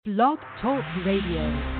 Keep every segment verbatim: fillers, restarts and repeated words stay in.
Blog Talk Radio.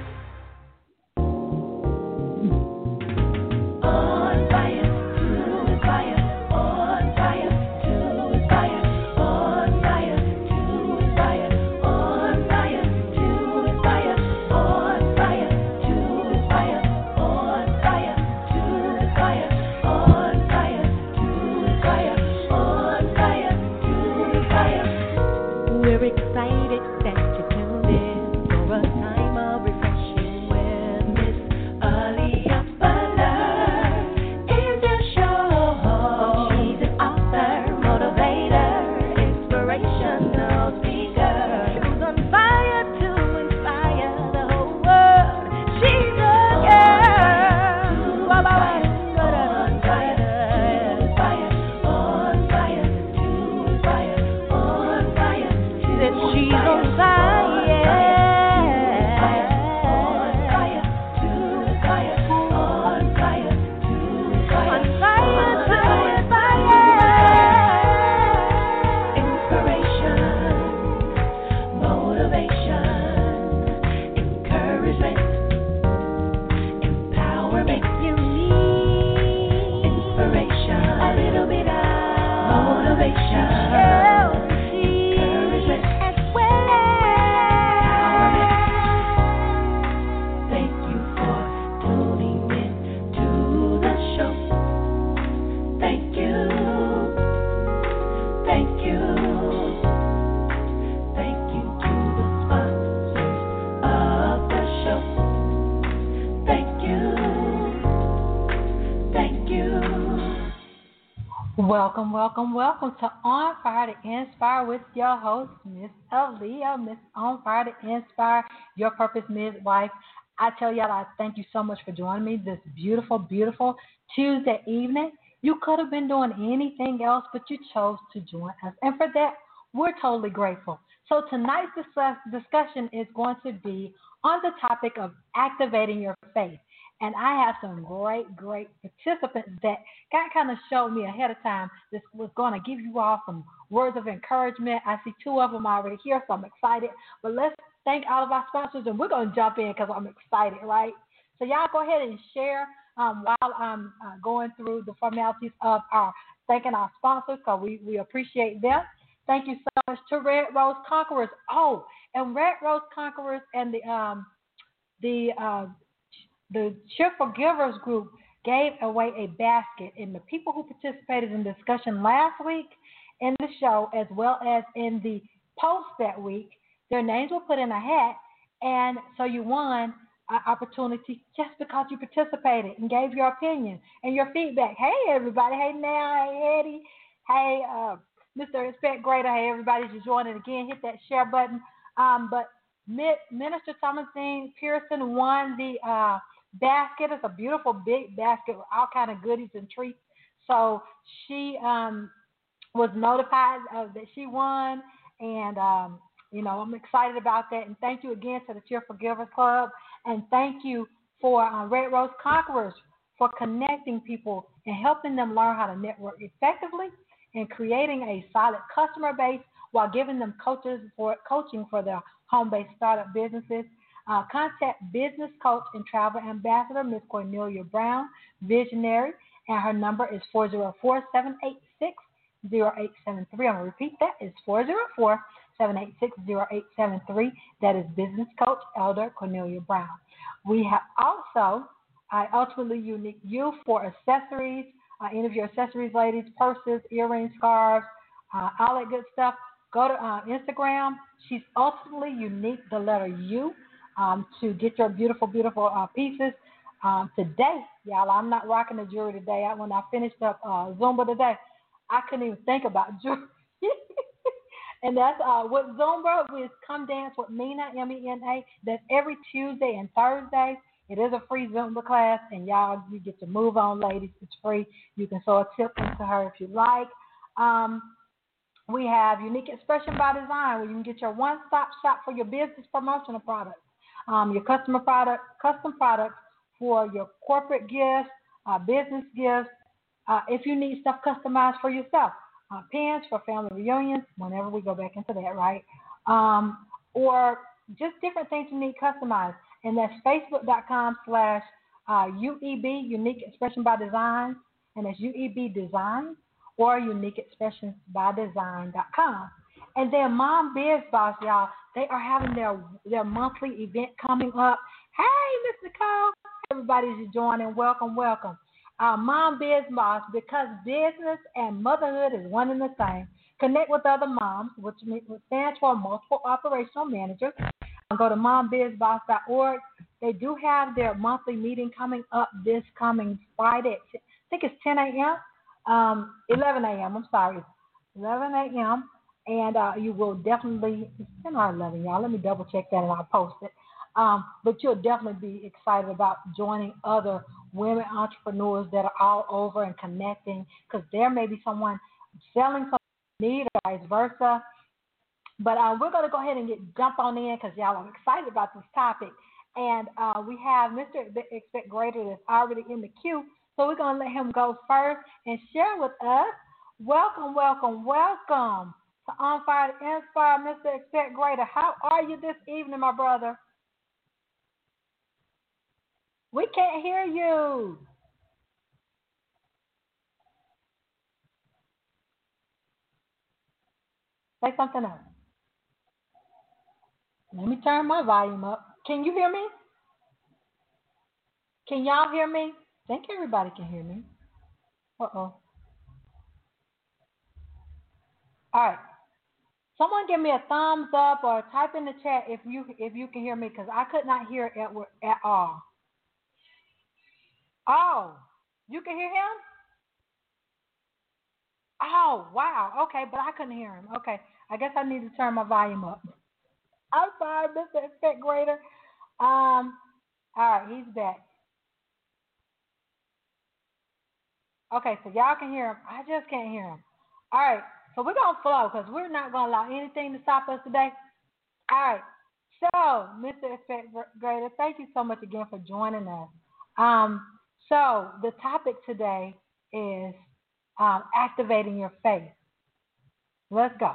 Welcome, welcome, welcome to On Fire to Inspire with your host, Miss Aaliyah, Miss On Fire to Inspire, your purpose midwife. I tell y'all, I thank you so much for joining me this beautiful, beautiful Tuesday evening. You could have been doing anything else, but you chose to join us. And for that, we're totally grateful. So tonight's discussion is going to be on the topic of activating your faith. And I have some great, great participants that God kind of showed me ahead of time. This was going to give you all some words of encouragement. I see two of them already here, so I'm excited. But let's thank all of our sponsors, and we're going to jump in because I'm excited, right? So y'all go ahead and share um, while I'm uh, going through the formalities of our thanking our sponsors, because we, we appreciate them. Thank you so much to Red Rose Conquerors. Oh, and Red Rose Conquerors and the um, the uh, The Cheerful Givers group gave away a basket, and the people who participated in the discussion last week in the show, as well as in the post that week, their names were put in a hat, and so you won an opportunity just because you participated and gave your opinion and your feedback. Hey, everybody. Hey, now. Hey, Eddie. Hey, uh, Mister Respect Greater. Hey, everybody, just joining again. Hit that share button. Um, but Minister Thomasine Pearson won the uh, basket. It's a beautiful big basket with all kind of goodies and treats. So she um, was notified uh, that she won, and um, you know, I'm excited about that. And thank you again to the Cheerful Givers Club, and thank you for uh, Red Rose Conquerors for connecting people and helping them learn how to network effectively and creating a solid customer base while giving them coaches for coaching for their home-based startup businesses. Uh, contact business coach and travel ambassador, Miss Cornelia Brown, visionary, and her number is four zero four, seven eight six, zero eight seven three. I'm going to repeat that. It's four zero four, seven eight six, zero eight seven three. That is business coach, Elder Cornelia Brown. We have also uh, Ultimately Unique You for accessories, uh, any of your accessories, ladies, purses, earrings, scarves, uh, all that good stuff. Go to uh, Instagram. She's Ultimately Unique, the letter U. Um, to get your beautiful, beautiful uh, pieces. Um, today, y'all, I'm not rocking the jewelry today. I, when I finished up uh, Zumba today, I couldn't even think about jewelry. And that's uh, with Zumba, with Come Dance with Mena, M E N A. That's every Tuesday and Thursday. It is a free Zumba class, and y'all, you get to move on, ladies. It's free. You can throw a tip into her if you like. Um, we have Unique Expression by Design, where you can get your one-stop shop for your business promotional products. Um, your customer product, custom products for your corporate gifts, uh, business gifts. Uh, if you need stuff customized for yourself, uh, pins for family reunions. Whenever we go back into that, right? Um, or just different things you need customized. And that's facebook.com slash UEB, Unique Expression by Design. And that's U E B Design or unique expressions by design dot com. And then Mom Biz Boss, y'all, they are having their their monthly event coming up. Hey, Miss Nicole. Everybody's joining. Welcome, welcome. Uh, Mom Biz Boss, because business and motherhood is one and the same. Connect with other moms, which stands for multiple operational managers. Go to mom biz boss dot org. They do have their monthly meeting coming up this coming Friday. I think it's ten a.m., um, eleven a.m., I'm sorry, eleven a.m., and uh, you will definitely, it's ten or eleven, y'all. Let me double check that and I'll post it. Um, but you'll definitely be excited about joining other women entrepreneurs that are all over and connecting, because there may be someone selling something need or vice versa. But uh, we're going to go ahead and get jump on in because y'all are excited about this topic. And uh, we have Mister Expect Greater that's already in the queue. So we're going to let him go first and share with us. Welcome, welcome, welcome to On Fire to Inspire, Mister Expect Greater. How are you this evening, my brother? We can't hear you. Say something else. Let me turn my volume up. Can you hear me? Can y'all hear me? I think everybody can hear me. Uh-oh. All right. Someone give me a thumbs up or type in the chat if you if you can hear me, because I could not hear it at, at all. Oh, you can hear him? Oh, wow. Okay, but I couldn't hear him. Okay, I guess I need to turn my volume up. I'm sorry, Mister Expect Greater. Um, all right, he's back. Okay, so y'all can hear him. I just can't hear him. All right, so we're going to flow because we're not going to allow anything to stop us today. All right, so Mister Expect Greater, thank you so much again for joining us. Um, so the topic today is um, activating your faith. Let's go.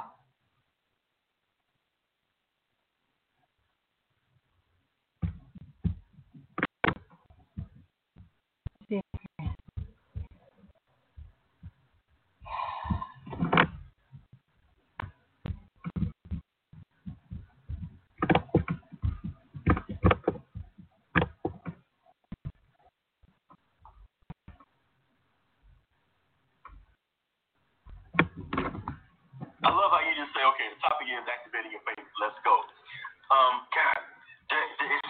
I love how you just say, okay, the topic is activating your faith. Let's go. Um, God, there, there is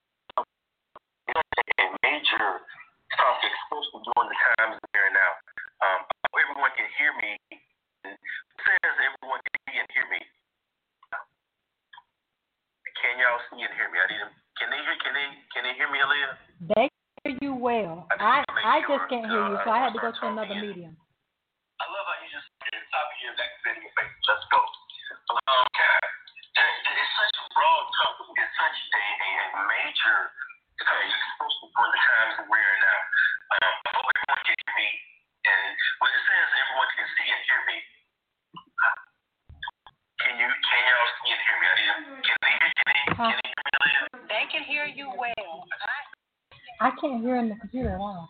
a major topic, especially during the times we're in now. Um, I hope everyone can hear me. It says everyone can see and hear me. Can y'all see and hear me? I need them. Can they hear? Can they? Can they hear me, Aaliyah? They hear you well. I I, I just can't hear you, so I had to go to another medium. I love how you just said the topic is activating your faith. Let's go. Um, God, there, there is such a broad topic. It's such a, a, a major topic, especially during the times that we're in now. Um, I hope everyone can hear me. And when it says everyone can see and hear me, can you can y'all see and hear me? I need them. Can they hear? Can they, can they hear me, Aaliyah? They can hear you well. I can't hear in the computer at all.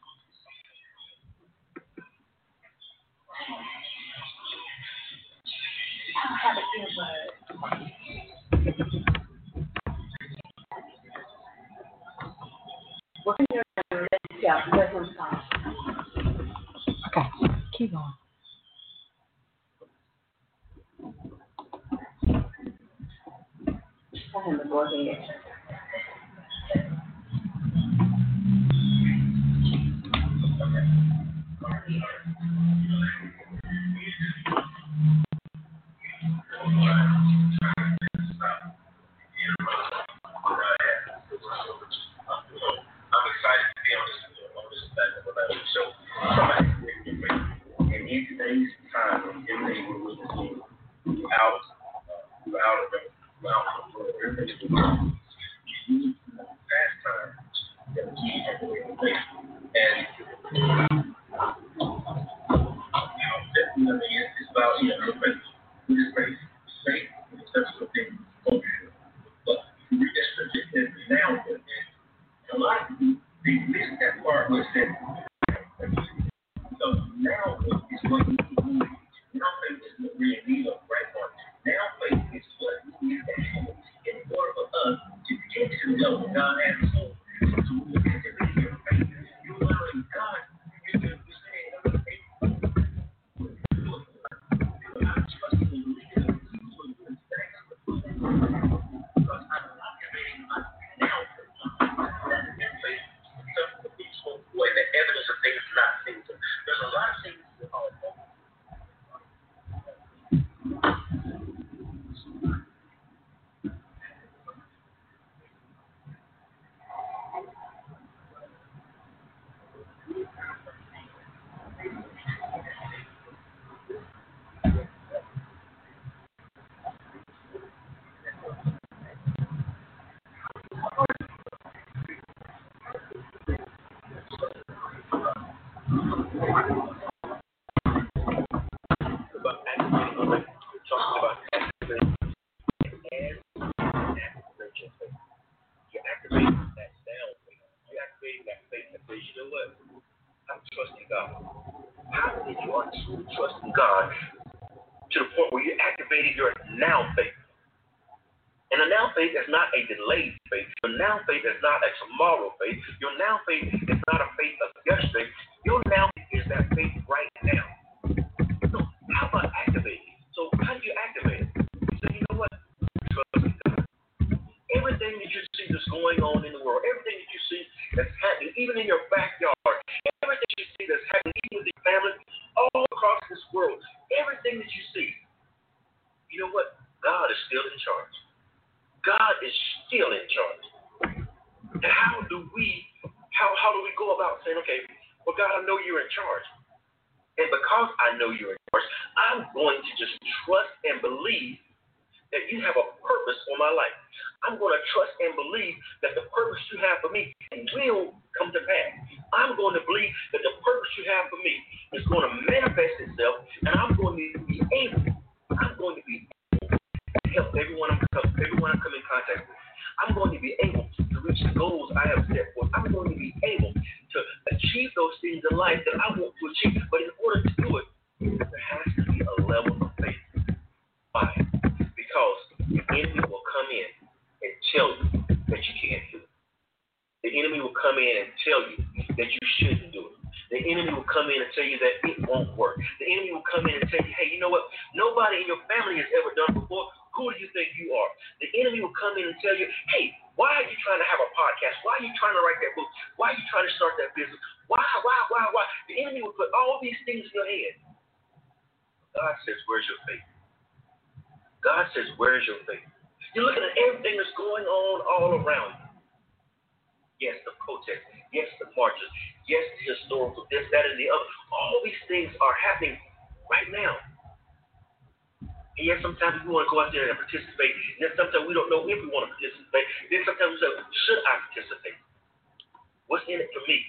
I don't have an earbud. Well, yeah, that one's fine. Okay, keep going. Tell him to go ahead. know God has a soul. So when you activate your faith, you're allowing God to do the same. I'm trusting and believing that He will do the same. Because I'm activating my now. Faith, the peaceful way, the evidence of things not seen. There's a lot of things that are about activating, like we're talking about activating and activation faith. You're activating that down faith. You're activating that faith that says, you know what? I'm trusting God. How many of you are truly trusting God to the point where you're activating your now faith? And a now faith is not a delayed faith. Your now faith is not a tomorrow faith. Your now faith is not a faith of yesterday. Your now faith is that faith right now. So how about activating? So how do you activate it? You say, you know what? Trust God. Everything that you see that's going on in the world, everything that you see that's happening, even in your backyard, everything you see that's happening, even with your family, all across this world, everything that you see, you know what? God is still in charge. God is still in charge. And how do we, how how do we go about saying, okay, well, God, I know you're in charge. And because I know you're in charge, I'm going to just trust and believe that you have a purpose for my life. I'm going to trust and believe that the purpose you have for me will come to pass. I'm going to believe that the purpose you have for me is going to manifest itself, and I'm going to be able, I'm going to be able to help everyone I'm, everyone I come in contact with. I'm going to be able to reach the goals I have set forth. I'm going to be able to achieve those things in life that I want to achieve. But in order to do it, there has to be a level of faith. Why? Because the enemy will come in and tell you that you can't do it. The enemy will come in and tell you that you shouldn't do it. The enemy will come in and tell you that it won't work. The enemy will come in and tell you, hey, you know what? Nobody in your family has ever done it before. Who do you think you are? The enemy will come in and tell you, hey, why are you trying to have a podcast? Why are you trying to write that book? Why are you trying to start that business? Why, why, why, why? The enemy will put all these things in your head. God says, where's your faith? God says, where's your faith? You're looking at everything that's going on all around you. Yes, the protests. Yes, the marches. Yes, the historical, this, that, and the other. All these things are happening right now. And yet sometimes we want to go out there and participate. And then sometimes we don't know if we want to participate. Then sometimes we say, should I participate? What's in it for me?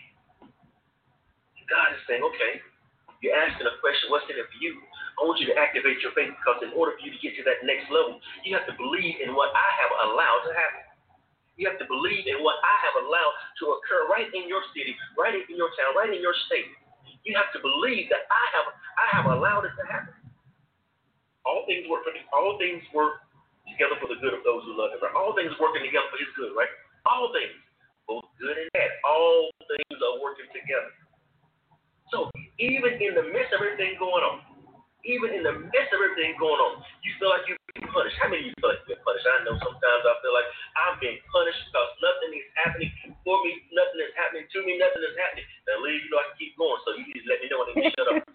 And God is saying, okay, you're asking a question, what's in it for you? I want you to activate your faith, because in order for you to get to that next level, you have to believe in what I have allowed to happen. You have to believe in what I have allowed to occur right in your city, right in your town, right in your state. You have to believe that I have I have allowed it to happen. All things work for all things work together for the good of those who love Him. Right? All things working together for His good, right? All things, both good and bad. All things are working together. So even in the midst of everything going on, even in the midst of everything going on, you feel like you're being punished. How many of you feel like you're being punished? I know sometimes I feel like I'm being punished because nothing is happening for me, nothing is happening to me, nothing is happening. Now, Lee, you know I can keep going, so you need to let me know when I need to shut up.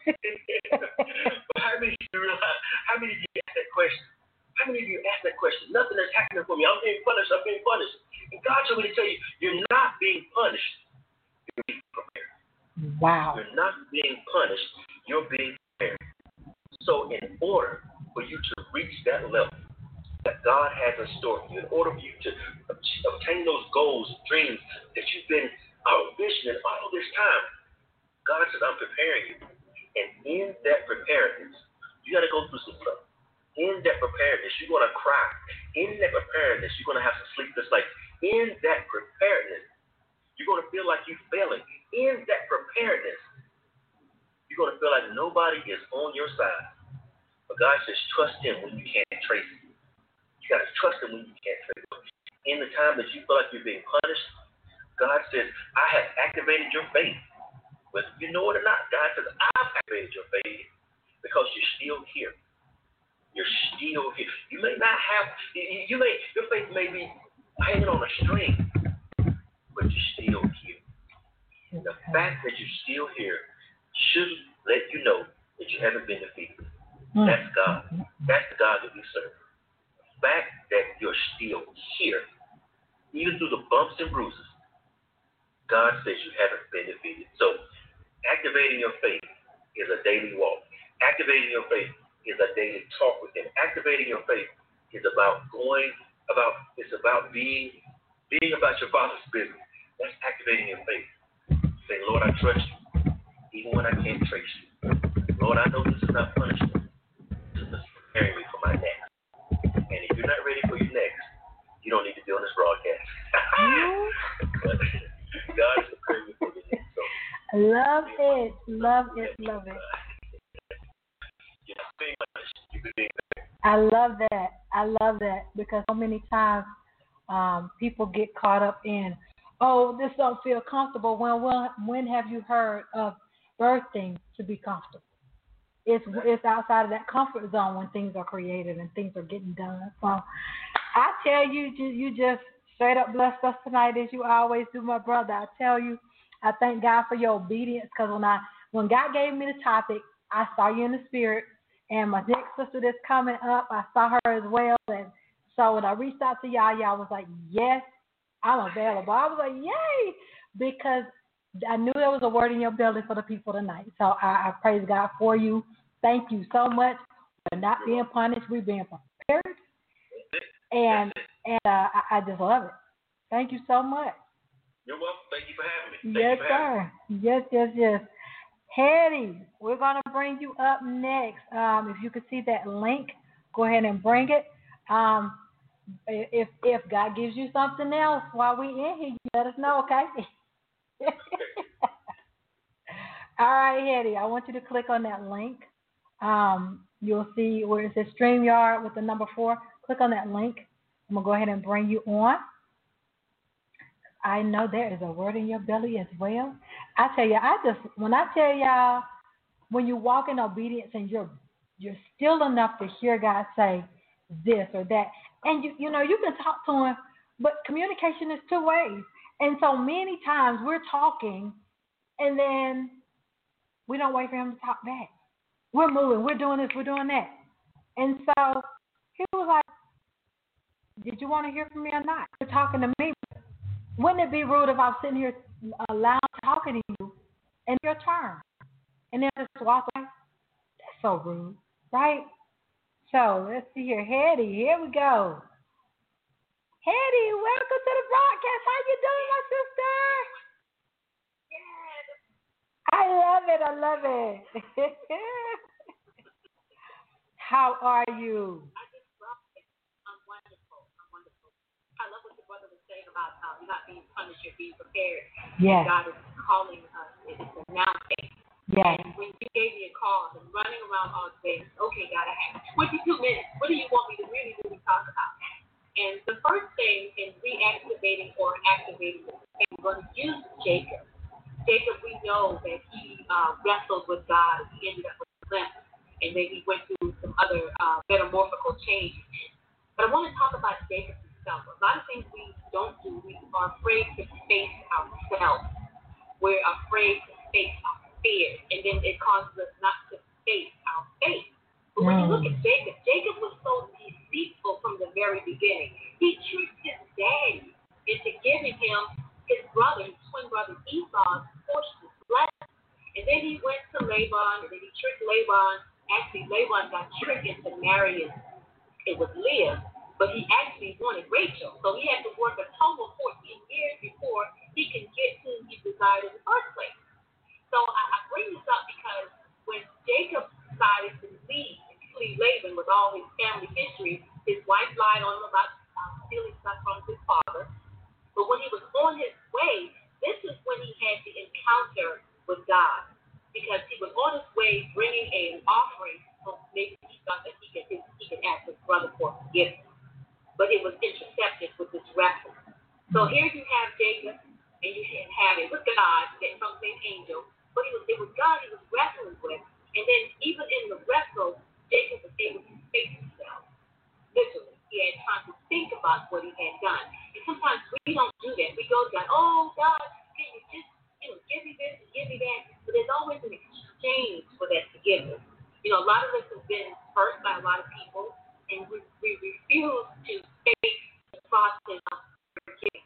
But how many of you realize, how many of you ask that question? How many of you ask that question? Nothing is happening for me. I'm being punished. I'm being punished. And God told me to tell you, you're not being punished. You're being prepared. Wow. You're not being punished. You're being prepared. So in order for you to reach that level that God has in store for you, in order for you to obtain those goals, dreams that you've been envisioning all this time, God said, I'm preparing you. And in that preparedness, you got to go through some stuff. In that preparedness, you're going to cry. In that preparedness, you're going to have some sleepless nights. In that preparedness, you're going to feel like you're failing. In that preparedness, you're going to feel like nobody is on your side. But God says, trust Him when you can't trace Him. You got to trust Him when you can't trace Him. in the time that you feel like you're being punished, God says, I have activated your faith. Whether you know it or not, God says, I've activated your faith because you're still here. You're still here. You may not have, you, you may, your faith may be hanging on a string, but you're still here. And the fact that you're still here should let you know that you haven't been defeated. That's God. That's the God that we serve. The fact that you're still here, even through the bumps and bruises, God says you haven't been defeated. So activating your faith is a daily walk. Activating your faith is a daily talk with Him. Activating your faith is about going about. It's about being being about your Father's business. That's activating your faith. Saying, Lord, I trust you, even when I can't trace you. Lord, I know this is not punishment. This is preparing me for my next. And if you're not ready for your next, you don't need to be on this broadcast. But God is preparing you for your next. So, love it, love it, love it. I love that. I love that because so many times um, people get caught up in, oh, this don't feel comfortable. Well, well, when have you heard of birthing to be comfortable? It's it's outside of that comfort zone when things are created and things are getting done. So I tell you, you just straight up blessed us tonight as you always do, my brother. I tell you, I thank God for your obedience because when I when God gave me the topic, I saw you in the spirit. And my next sister that's coming up, I saw her as well. And so when I reached out to y'all, y'all was like, yes, I'm available. I was like, yay, because I knew there was a word in your belly for the people tonight. So I, I praise God for you. Thank you so much for not being punished. We're being prepared. And and uh, I, I just love it. Thank you so much. You're welcome. Thank you for having me. Thank yes, sir. Me. Yes, yes, yes. Hetty, we're going to bring you up next. Um, if you could see that link, go ahead and bring it. Um, if if God gives you something else while we're in here, you let us know, okay? All right, Hetty, I want you to click on that link. Um, you'll see where it says StreamYard with the number four. Click on that link. I'm going to go ahead and bring you on. I know there is a word in your belly as well. I tell you, I just when I tell y'all, when you walk in obedience and you're you're still enough to hear God say this or that, and you you know you can talk to Him, but communication is two ways. And so many times we're talking, and then we don't wait for Him to talk back. We're moving, we're doing this, we're doing that, and so He was like, "Did you want to hear from me or not? You're talking to me." Wouldn't it be rude if I was sitting here uh, loud talking to you and your turn? And then just walk away? That's so rude, right? So let's see here. Hetty, here we go. Hetty, welcome to the broadcast. How you doing, my sister? Yes. I love it. I love it. How are you? I just love it. I'm wonderful. I'm wonderful. I love what your brother was saying about um, not being punished or being prepared. Yes. God is calling us. It's announcing. Yes. And when you gave me a call, I've been running around all day. Okay, God, I have twenty-two minutes. What do you want me to really, really talk about? And the first thing in reactivating or activating, I'm going to use Jacob. Jacob, we know that he uh, wrestled with God. He ended up with a limp. And then he went through some other uh, metamorphical changes. But I want to talk about Jacob himself. A lot of things we don't do, we are afraid to face ourselves. We're afraid to face our fears. And then it causes us not to face our faith. But when you look at Jacob, Jacob was so deceitful from the very beginning. He tricked his daddy into giving him his brother, his twin brother Esau's portion of blessing. And then he went to Laban, and then he tricked Laban. Actually, Laban got tricked into marrying. It was Leah, but he actually wanted Rachel. So he had to work a total of fourteen years before he could get whom he desired in the first place. So I, I bring this up because when Jacob decided to leave, flee Laban with all his family history, his wife lied on him about uh, stealing stuff from his father. But when he was on his way, this is when he had the encounter with God. Because he was on his way bringing an offering, so maybe he thought that he could he could ask his brother for forgiveness. But it was intercepted with this wrestle. So here you have Jacob, and you have it with God, that some named angel, but it was, it was God he was wrestling with. And then even in the wrestle, Jacob was able to face himself. Literally, he had time to think about what he had done. And sometimes we don't do that. We go to God, oh God, can you just, you know, give me this and give me that? But there's always an exchange for that forgiveness. You know, a lot of us have been hurt by a lot of people, and we, we refuse to face the process of forgiving.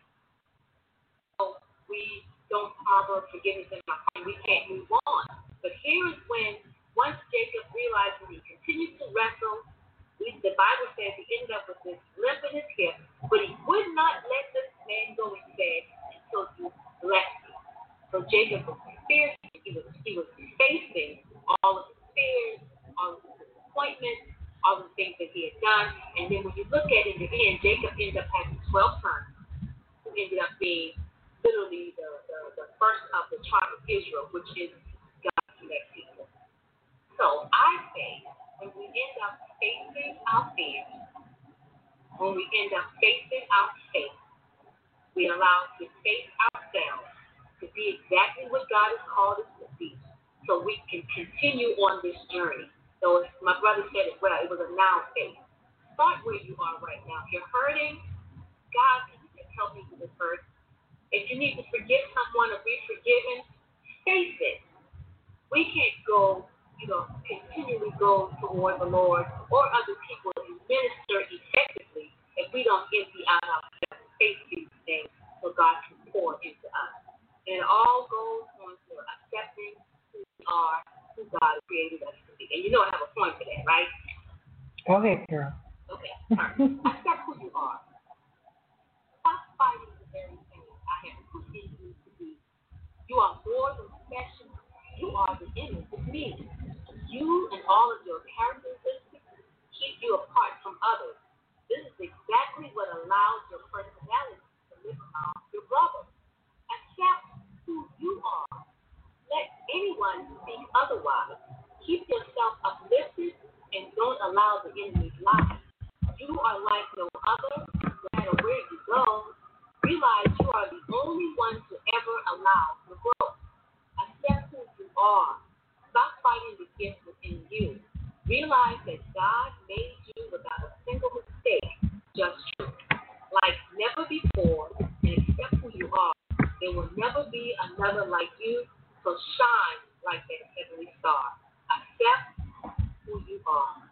So we don't harbor forgiveness in our heart, and we can't move on. But here is when, once Jacob realized when he continued to wrestle, we, the Bible says he ended up with this limp in his hip, but he would not let this man go, he said, until you bless me. So Jacob was fierce. He was, he was facing all of his fears, all of his disappointments, all of the things that he had done. And then when you look at it in the end, Jacob ended up having twelve sons, who ended up being literally the, the, the first of the tribe of Israel, which is God's elect people. So I say, when we end up facing our fears, when we end up facing our faith, we allow to face ourselves to be exactly what God has called us to be, so we can continue on this journey. So my brother said it well, it was a now faith. Start where you are right now. If you're hurting, God, can you just help me with this hurt? If you need to forgive someone or be forgiven, face it. We can't go, you know, continually go toward the Lord or other people and minister effectively if we don't empty out ourselves and face these things so God can pour into us. And it all goes on to accepting who we are, who God created us to be. And you know I have a point for that, right? Go ahead, girl. Okay, all right. Accept who you are. Stop fighting the very thing I have put in you to be. You are more than special. You are the image of me. You and all of your characteristics keep you apart from others. This is exactly what allows your personality to live around your brother. Accept who you are. Let anyone speak otherwise. Keep yourself uplifted and don't allow the enemy's lies. You are like no other. No matter where you go, realize you are the only one to ever allow the growth. Accept who you are. Stop fighting the gift within you. Realize that God made you without a single mistake, just true. Like never before, and accept who you are. There will never be another like you, so shine like that heavenly star. Accept who you are.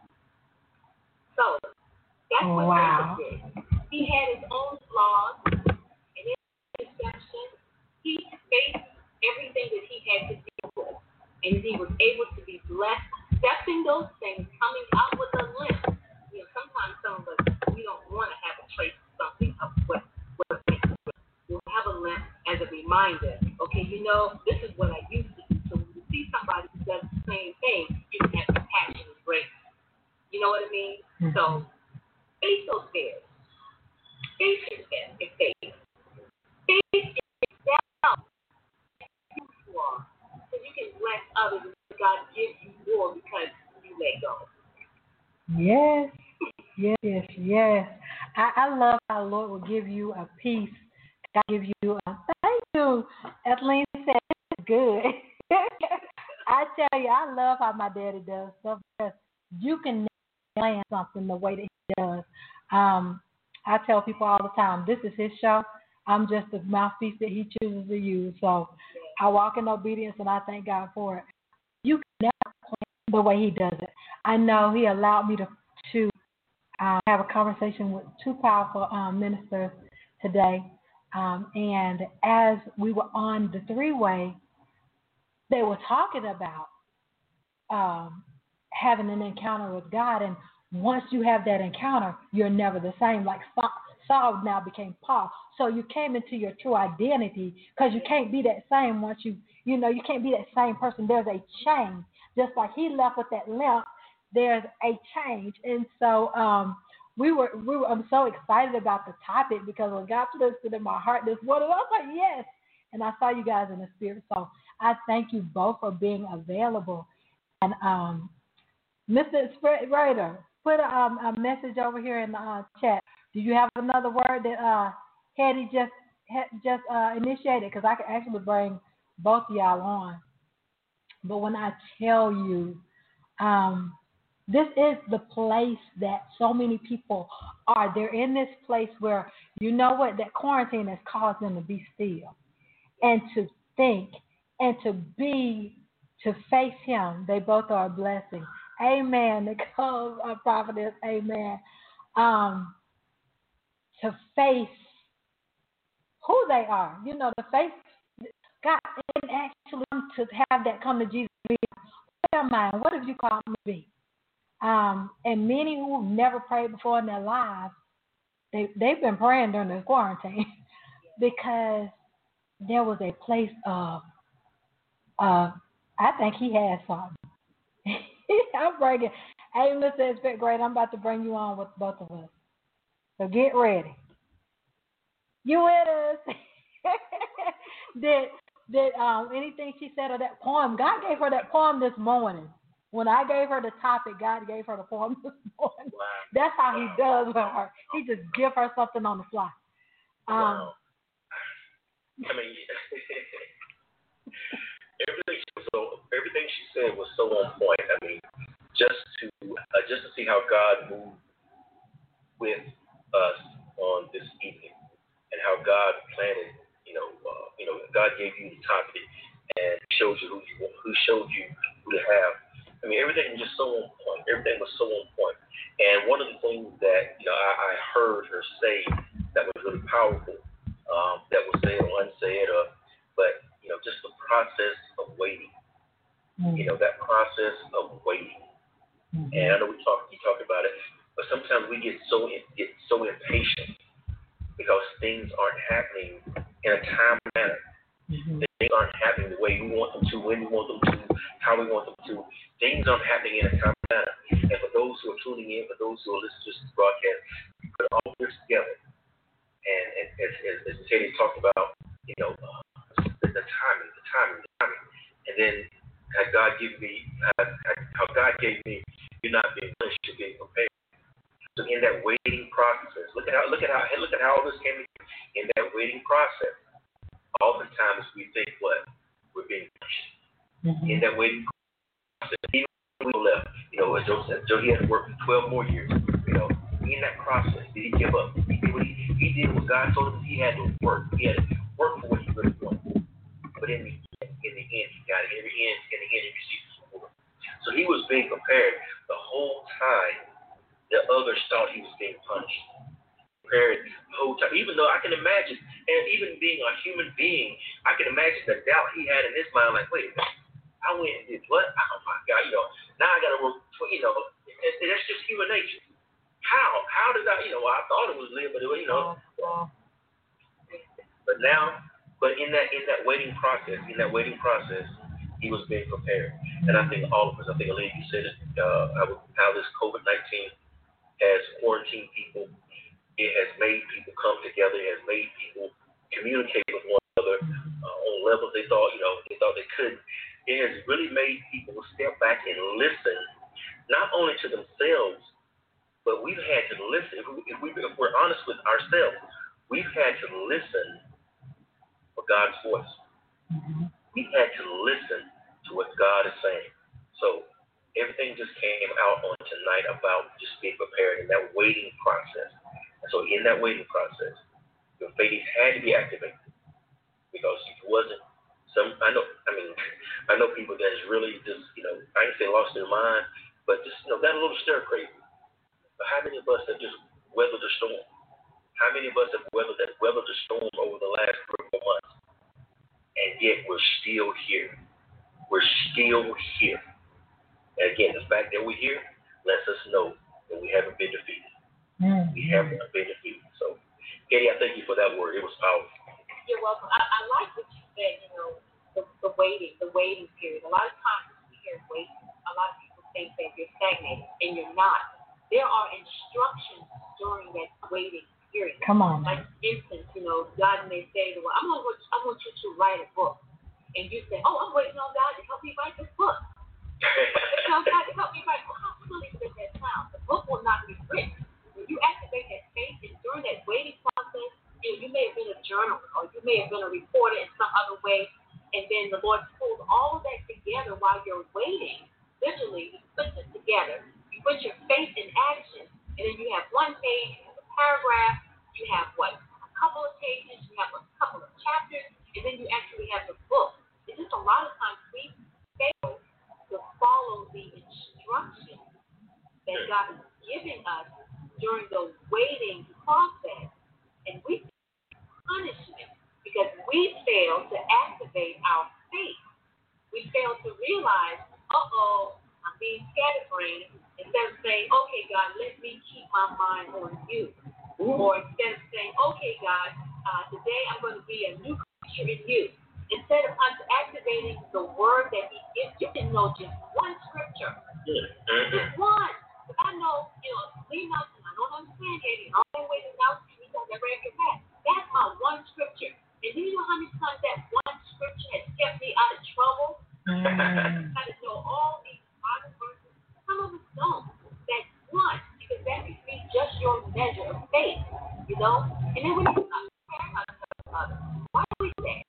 So, that's Oh, what wow. Jacob did. He had his own flaws, and in his deception, he faced everything that he had to deal with, and he was able to be blessed, accepting those things, coming out with a limp. You know, sometimes some of us, we don't want to have a trace of something of what, what we'll have a limp as a reminder. Okay, you know, this is what I used to do. So when you see somebody who does the same thing, you can have compassion and grace. You know what I mean? Mm-hmm. So, face those fears. Face yourself and faith. Face yourself who you are. So you can bless others and God gives you more because you let go. Yes, yes, yes, yes. I, I love how the Lord will give you a peace. God give you a thank you. Ethelene said it's good. I tell you, I love how my daddy does stuff because you can plan something the way that he does. Um, I tell people all the time, this is his show. I'm just the mouthpiece that he chooses to use. So I walk in obedience, and I thank God for it. You can never plan the way he does it. I know he allowed me to to uh, have a conversation with two powerful um, ministers today. Um, and as we were on the three-way, they were talking about um, having an encounter with God. And once you have that encounter, you're never the same. Like Saul now became Paul. So you came into your true identity because you can't be that same once you, you know, you can't be that same person. There's a change. Just like he left with that limp, there's a change. And so um, we were, we were, I'm so excited about the topic because when God put it in my heart this morning, I was like, yes. And I saw you guys in the spirit. So I thank you both for being available. And um, Mister Sprader, put a, um, a message over here in the uh, chat. Do you have another word that uh, Hetty just ha- just uh, initiate it because I could actually bring both of y'all on. But when I tell you, um, this is the place that so many people are. They're in this place where, you know what, that quarantine has caused them to be still and to think and to be, to face him. They both are a blessing. Amen. Nicole, our prophetess, amen. Um, to face who they are, you know, to face God and actually to have that come to Jesus. What am I? What have you called me to be? Um, and many who've never prayed before in their lives, they, they've been praying during the quarantine because there was a place of, uh, I think he had something. I'm bringing, hey, Mister Expect Great, I'm about to bring you on with both of us. So get ready. You with us? did did um, anything she said or that poem, God gave her that poem this morning. When I gave her the topic, God gave her the poem this morning. Wow. That's how he does with her. He just give her something on the fly. Um, wow. I mean, everything she was so everything she said was so on point. I mean, just to uh, just to see how God moved with us on this evening, and how God planted. You know, uh, you know, God gave you the topic and showed you who you who showed you who to have. I mean, everything was just so on point. Everything was so on point. And one of the things that you know I, I heard her say that was really powerful, um, that was said or unsaid, or but you know, just the process of waiting. Mm-hmm. You know, that process of waiting. Mm-hmm. And I know we talked, you talked about it, but sometimes we get so get so impatient because things aren't happening in a timely manner. Mm-hmm. Things aren't happening the way we want them to, when we want them to, how we want them to. Things aren't happening in a timely manner. And for those who are tuning in, for those who are listening to this broadcast, we put all this together. And, and as, as, as Teddy talked about, you know, uh, the, the timing, the timing, the timing. And then how God gave me, how, how God gave me, you're not being punished, you're being prepared. So in that waiting process, look at how look at how look at how all this came together. In that waiting process, oftentimes we think what we're being punished. Mm-hmm. In that waiting process, even when we left, you know, as Joe said, Joe he had to work for twelve more years. You know, in that process, did he give up? He did what he, he did what God told him. He had to work. He had to work for what he really wanted. But in the in the end, he got it. In the end, in the end, he received his reward. So he was being prepared the whole time. The others thought he was being punished. Prepared the whole time. Even though I can imagine, and even being a human being, I can imagine the doubt he had in his mind, like, wait a minute, I went and did what? Oh my God, you know, now I got to work, you know, it, it, that's just human nature. How? How did I, you know, I thought it was live, but it was, you know. But now, but in that, in that waiting process, in that waiting process, he was being prepared. And I think all of us, I think, Aaliyah, you said it, uh, how, how this COVID nineteen has quarantined people. It has made people come together. It has made people communicate with one another uh, on levels they thought, you know, they thought they couldn't. It has really made people step back and listen, not only to themselves, but we've had to listen. If, we, if, we, if we're honest with ourselves, we've had to listen for God's voice. Mm-hmm. We've had to listen to what God is saying. So everything just came out on tonight about just being prepared in that waiting process. And so in that waiting process, your faith had to be activated. Because if it wasn't, some I know I mean I know people that's really just, you know, I ain't say lost their mind, but just, you know, got a little stir crazy. But how many of us have just weathered the storm? How many of us have weathered that weathered the storm over the last three or four months? And yet we're still here. We're still here. And again, the fact that we're here lets us know that we haven't been defeated. Mm-hmm. We haven't been defeated. So, Katie, I thank you for that word. It was powerful. You're welcome. I, I like what you said, you know, the, the waiting, the waiting period. A lot of times we hear waiting. A lot of people think that you're stagnated, and you're not. There are instructions during that waiting period. Come on. Like, for instance, you know, God may say, well, I'm gonna, I want you to write a book. And you say, oh, I'm waiting on God to help me write this book. So God to help me write, well, how silly does that sound? The book will not be written. When you activate that faith, and during that waiting process, you know, you may have been a journaler, or you may have been a reporter in some other way, and then the Lord pulls all of that together while you're waiting. Literally, He puts it together. You put your faith in action, and then you have one page, you have a paragraph, you have what, a couple of pages, you have a couple of chapters, and then you actually have the book. It's just a lot of times we fail to follow the instructions that God is giving us during the waiting process, and we punishment because we fail to activate our faith. We fail to realize, uh-oh, I'm being scatterbrained, instead of saying, okay, God, let me keep my mind on you. Or instead of saying, okay, God, uh, today I'm going to be a new creature in you. Instead of us activating the word that He gives, you can know just one scripture. Just one. But I know, you know, Lee Nelson, I don't understand it. And all the way to Nelson, he got that red back. That's my one scripture. And do you know how many times that one scripture has kept me out of trouble? Mm. I just know all these Bible verses. Some of us don't. That's one, because that could be just your measure of faith, you know? And then when you compare ourselves to others, why do we say?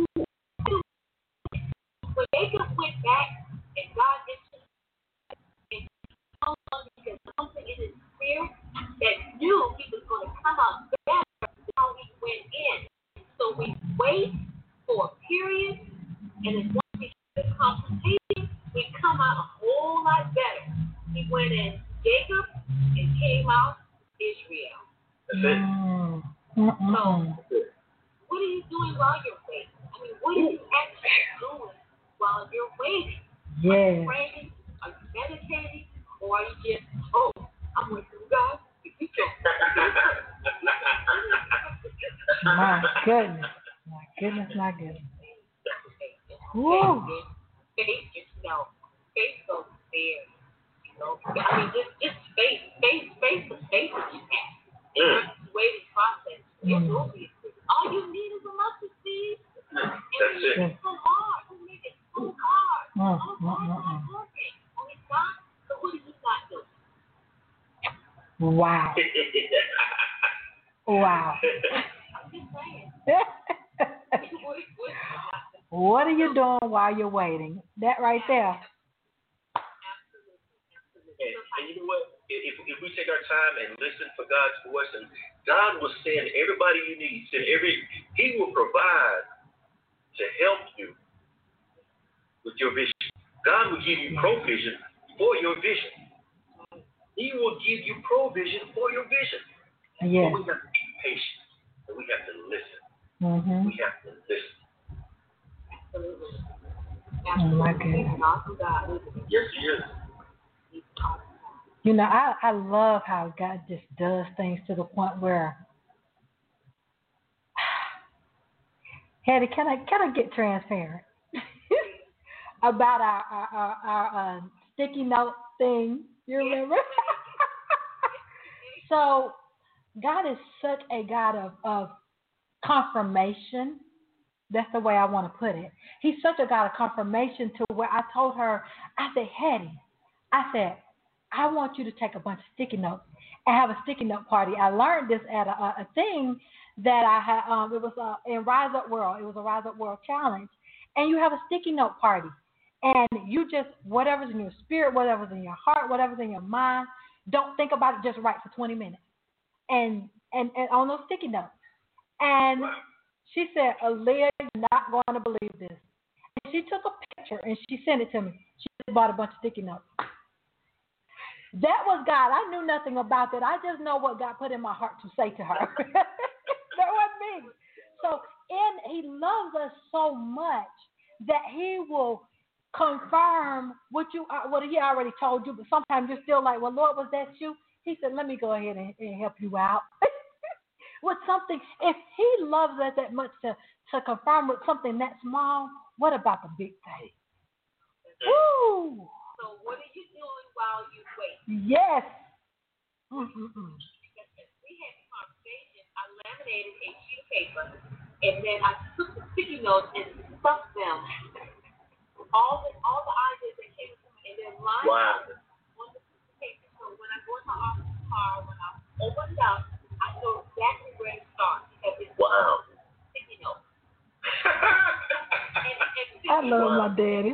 When Jacob went back and God did and because something in his spirit that knew he was going to come out better than how he went in. So we wait for a period, and then once we get the confrontation, we come out a whole lot better. He went in Jacob and came out Israel. That's it. So, what are you doing while you're waiting? I mean, what are you actually doing while you're waiting? Yeah. Are you praying? Are you meditating? Or are you just, oh, I'm waiting for God? My goodness. My goodness, my goodness. Woo. Faith, just know. Faith goes there. You know, I mean, just, just faith, faith, faith, the faith that you have. In your waiting process, it will be. All you need is a mustard seed. That's it. It's so hard. You make it so hard. Mm, Oh, mm, God, mm, not working. Oh, it's not. So what did you not do? Wow. Wow. I'm just saying. What are you doing while you're waiting? That right there. And, and you know what? If, if we take our time and listen for God's voice, and God will send everybody you need, send every, He will provide to help you with your vision. God will give you provision for your vision. He will give you provision for your vision. Yes. But we have to be patient. And we have to listen. Mm-hmm. We have to listen. Absolutely. Oh, my goodness. Yes, He is. You know, I, I love how God just does things to the point where, Hattie, can I can I get transparent about our our, our, our uh, sticky note thing? You remember? So, God is such a God of, of confirmation. That's the way I want to put it. He's such a God of confirmation to where I told her, I said, Hattie, I said, I want you to take a bunch of sticky notes and have a sticky note party. I learned this at a, a thing that I had. Um, it was uh, in Rise Up World. It was a Rise Up World challenge, and you have a sticky note party, and you just whatever's in your spirit, whatever's in your heart, whatever's in your mind. Don't think about it. Just write for twenty minutes, and and, and on those sticky notes. And she said, Aaliyah, you're not going to believe this. And she took a picture and she sent it to me. She just bought a bunch of sticky notes. That was God. I knew nothing about that. I just know what God put in my heart to say to her. That wasn't me. So, and He loves us so much that He will confirm what you what He already told you. But sometimes you're still like, well, Lord, was that you? He said, let me go ahead and, and help you out with something. If He loves us that much to, to confirm with something that small, what about the big thing? Woo! So what are you doing while you wait? Yes. Mm-mm-mm. Because we had a conversation, I laminated a sheet of paper, and then I took the sticky notes and stuck them. All the all the ideas that came to me, and then lined Wow. them on the piece of paper. So when I go in my office car, when I open it up, I know exactly where to start. Because it's Wow. love my daddy.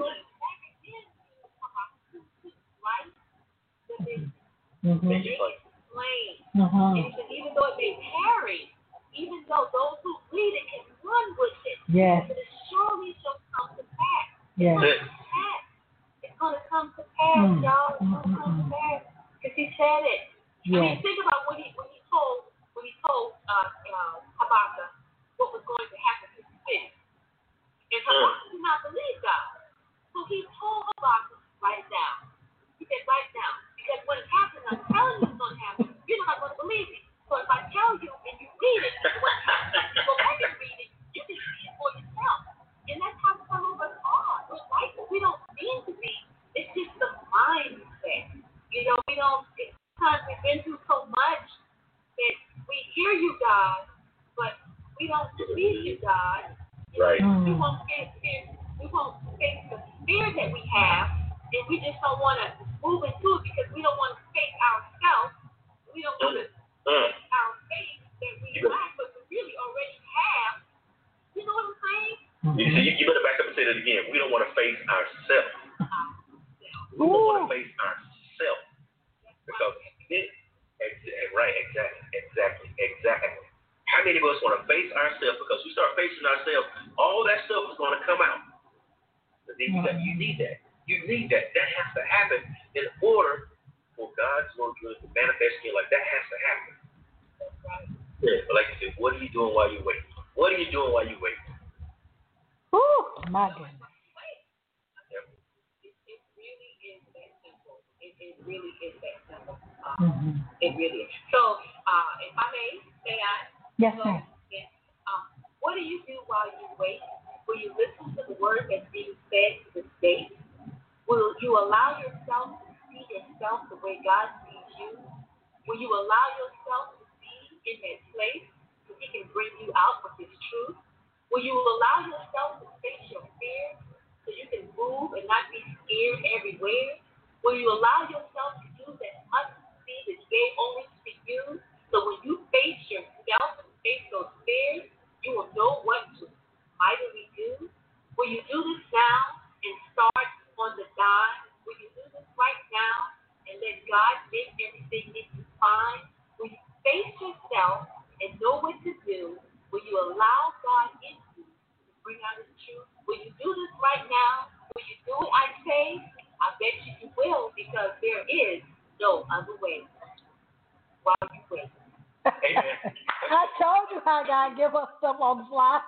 Mm-hmm. Mm-hmm. And even though it may tarry, even though those who read it can run with it, yes. But it surely shall come to pass. Yes. It's going to come to pass, mm. y'all. It's going to come to pass. Because he said it. Yes. I mean, think about when he when he told when he told uh, uh, Habakkuk what was going to happen to the city. And Habakkuk did not believe God. So he told Habakkuk, write it down. He said, write it down. Because when it happens, I'm telling you it's going to happen. You're not going to believe me. So if I tell you and you read it, you go back and read it, you can see it for yourself. And that's how some of us are. We're like, we don't mean to be. It's just the mindset. You know, we don't, sometimes we've been through so much that we hear you, God, but we don't believe you, God. You right. Know, we won't face fear. We won't face the fear that we have, and we just don't want to move into it because we don't want to face ourselves. We don't want to mm. face our faith that we lack, but we really already have. You know what I'm saying? You, you, you better back up and say that again. We don't want to face ourselves. We don't want to face ourselves. Because it, right, exactly, exactly, exactly. How many of us want to face ourselves? Because we start facing ourselves, all that stuff is going to come out. But then you, got, you need that. You need that. That has to happen in order for God's will to manifest in your life. That has to happen. Yeah, but like you said, what are you doing while you wait? What are you doing while you wait? Oh, my goodness. It really is that simple. Um, mm-hmm. It really is. So, uh, if I may, may I? Yes, ma'am. Yes. Um, what do you do while you wait? Will you listen to the word that's being said to the state? Will you allow yourself to see yourself the way God sees you? Will you allow yourself to be in that place so He can bring you out with His truth? Will you allow yourself to face your fears so you can move and not be scared everywhere? Will you allow yourself to use that must see that He gave only to you? So when you face yourself and face those fears, you will know what to mightily do. Will you do this now and start on the dime? Will you do this right now and let God make everything that you find? Will you face yourself and know what to do? Will you allow God in you to bring out His truth? Will you do this right now? Will you do it, I say? I bet you you will, because there is no other way while you wait. Amen. I told you how God give us stuff on the fly.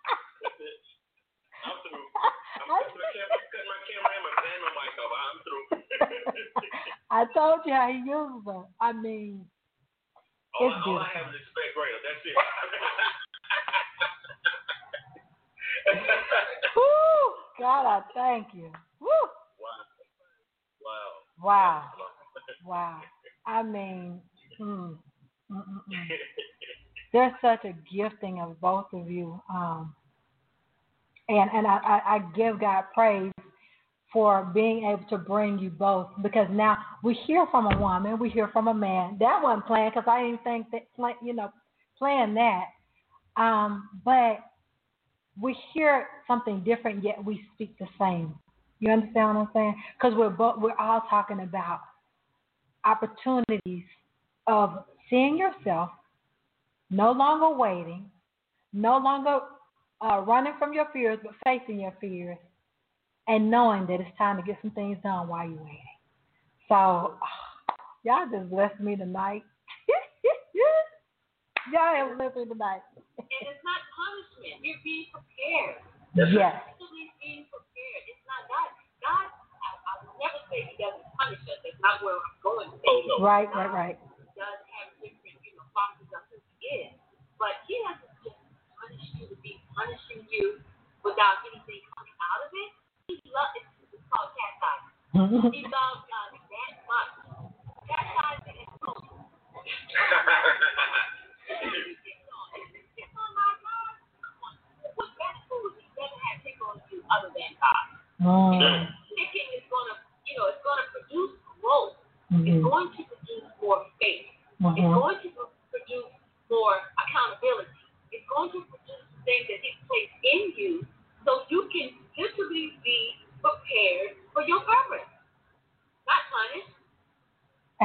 I'm through. I'm cutting my camera and my and my mic off. I'm through. I told you how He uses us. I mean, all, it's I, all I have is expect greater. That's it. Woo! God, I thank you. Woo! Wow. Wow. Wow. I mean, mm, mm, mm, mm. There's such a gifting of both of you. Um, and and I, I, I give God praise for being able to bring you both, because now we hear from a woman, we hear from a man. That wasn't planned, because I didn't think that, you know, plan that. Um, but we hear something different, yet we speak the same. You understand what I'm saying? Because we're both, we're all talking about opportunities of seeing yourself, no longer waiting, no longer uh, running from your fears, but facing your fears, and knowing that it's time to get some things done while you're waiting. So, oh, y'all just blessed me tonight. Y'all have blessed me tonight. And it's not punishment. You're being prepared. Yes. You're being prepared. It's not God. God, I, I will never say He doesn't punish us. That's not where I'm going. Oh, no. Right, God right, right. does have different, you know, boxes of who He is. But He doesn't just punish you to be punishing you without anything coming out of it. He loves it. It's called chastising. He loves God that much. Chastising is so. Other than God. Mm. Picking is going to, you know, it's going to produce growth. Mm-hmm. It's going to produce more faith. Mm-hmm. It's going to produce more accountability. It's going to produce things that He placed in you, so you can literally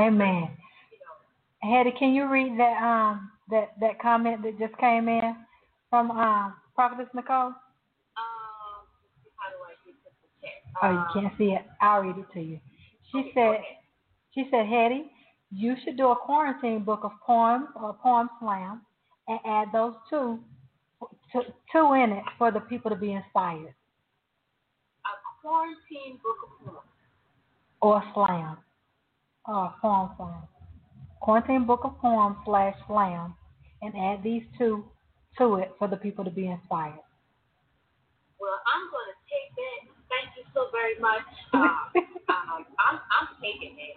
Amen. You know, Hetty, can you read that um that, that comment that just came in from um Prophetess Nicole? um, how do I get to the chat? Oh, you Um, can't see it. I'll read it to you. She okay, said, okay. she said, Hetty, you should do a quarantine book of poems or poem slam and add those two, two, two in it for the people to be inspired. A quarantine book of poems. Or slam. Or poem slam. Quarantine book of poems slash slam and add these two to it for the people to be inspired. Well, I'm going to take that. Thank you so very much. Uh, uh, I'm, I'm taking it.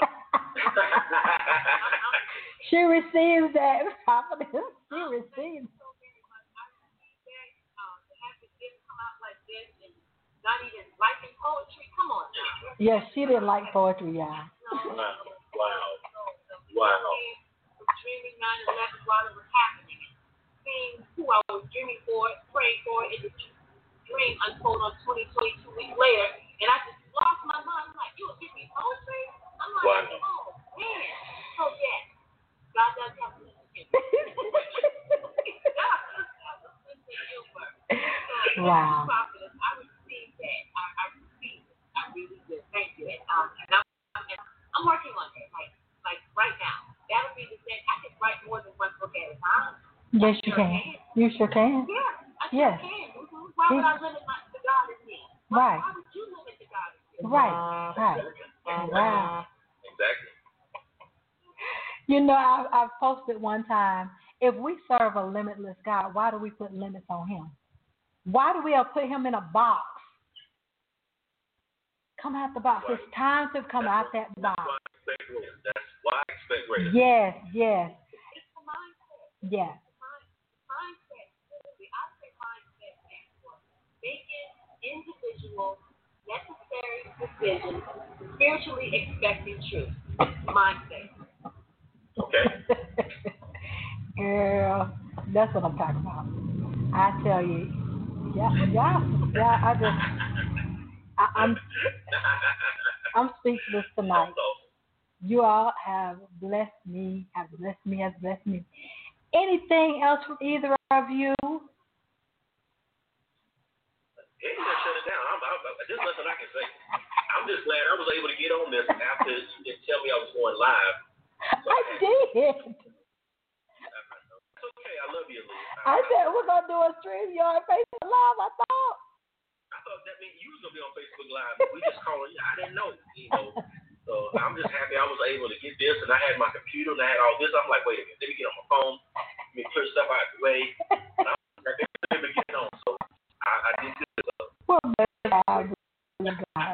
She receives that. Prophetess. She receives. So very much. I received that. Um, to have the gift come out like this and not even liking poetry. Come on now. Yes, she didn't like poetry, y'all. No. Wow. Wow. Wow. Wow. Dreaming nine eleven while it was happening. Seeing who I was dreaming for, praying for, and the dream unfold on twenty twenty-two weeks later, and I just lost my mind. I'm like, you would give me poetry? I'm like, Wow. oh, man. So, yes, God does have a sense of humor. God does have a sense of humor. So, Wow. Prophetess, I received that. I, I received it. I really did. Thank you. And, um, and I'm, and I'm working on that, like, like right now. That'll be the thing. I can write more than one book at a time. Yes, you can. You sure can. Yeah, I sure Yes. can. Mm-hmm. Why would I limit my, the God in me? Why, Right. why would you limit the God in me? Right. Right. Wow. Exactly. You know, I, I posted one time, if we serve a limitless God, why do we put limits on him? Why do we have put him in a box? Come out the box. It's time to come out that box. That's why I expect greater. Yes, yes, It's the mindset. yes. Mind, mindset. The opposite mindset is for making individual, necessary decisions, spiritually expecting truth. Mindset. Okay. Girl, that's what I'm talking about. I tell you, yeah, yeah, yeah. I just, I, I'm, I'm speechless tonight. You all have blessed me, have blessed me, has blessed me. Anything else from either of you? Yeah, you done shut it down. I'm, I'm, there's nothing I can say. I'm just glad I was able to get on this after you didn't tell me I was going live. So, I did. It's okay. I love you, Lee. I said we're gonna do a stream yard Facebook Live. I thought. I thought that meant you was gonna be on Facebook Live. But we just called you. I didn't know. You know. So I'm just happy I was able to get this, and I had my computer, and I had all this. I'm like, wait a minute, let me get on my phone, let me push stuff out the way. And I'm able to get on. So I, I did good. So. Well, God, God.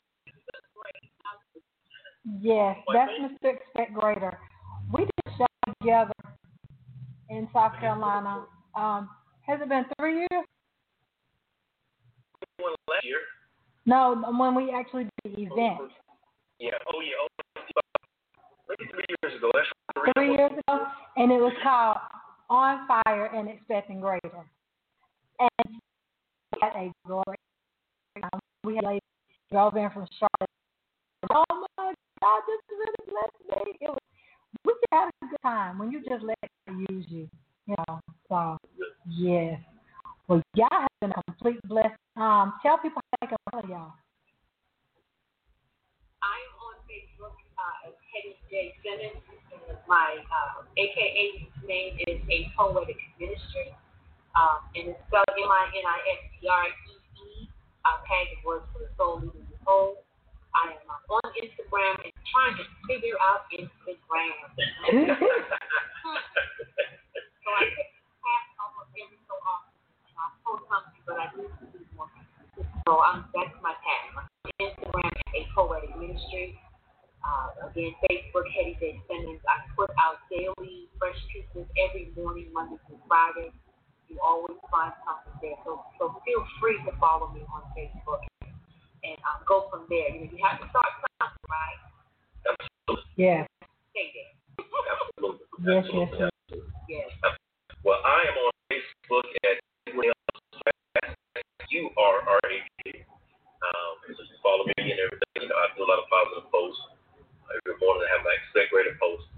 Yes, that's Mister Expect Greater. We did a show together in South Carolina. Um, has it been three years? One last year. No, when we actually did the event. Yeah. Oh yeah. Oh, maybe three years ago. That's three, Three years ago, and it was called On Fire and Expecting Greater. And we had a great time. We had ladies drove in from Charlotte. Oh my God, this really blessed me. It was, we just had a good time when you just let God use you, you know. So yes. Well, y'all have been a complete blessing. Um, tell people how they can follow y'all. I am on Facebook uh, as Hetty J. Simmons. My uh, A K A name is A Poetic Ministry. Um, and it's spelled M I N I S T R E E. Uh, Pagan words for the soul, leading the whole. I am uh, on Instagram and trying to figure out Instagram. So I take class almost every so often. I post something, but I do do more. So I'm that's my task. Instagram is A Poetic Ministry. Uh, again, Facebook, Hetty J. Simmons. I put out daily fresh pieces every morning, Monday through Friday. You always find something there. So, so feel free to follow me on Facebook and um, go from there. You know, you have to start something, right? Absolutely. Yeah. Stay there. Absolutely. Yes, yes, Absolutely. yes. Yes. Well, I am on Facebook at U R R A K. Um, so you follow me and everything. You know, I do a lot of positive posts. Every morning I have my Expect Greater post.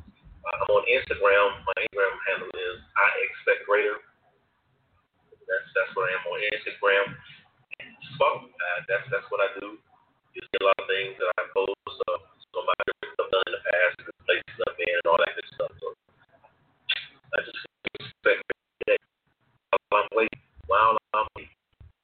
That's what I am on Instagram. Follow me. Uh, that's that's what I do. You see a lot of things that I post, uh, some of my different stuff done in the past, the places I've been, and all that good stuff. So I just expect that while I'm waiting, while I'm waiting.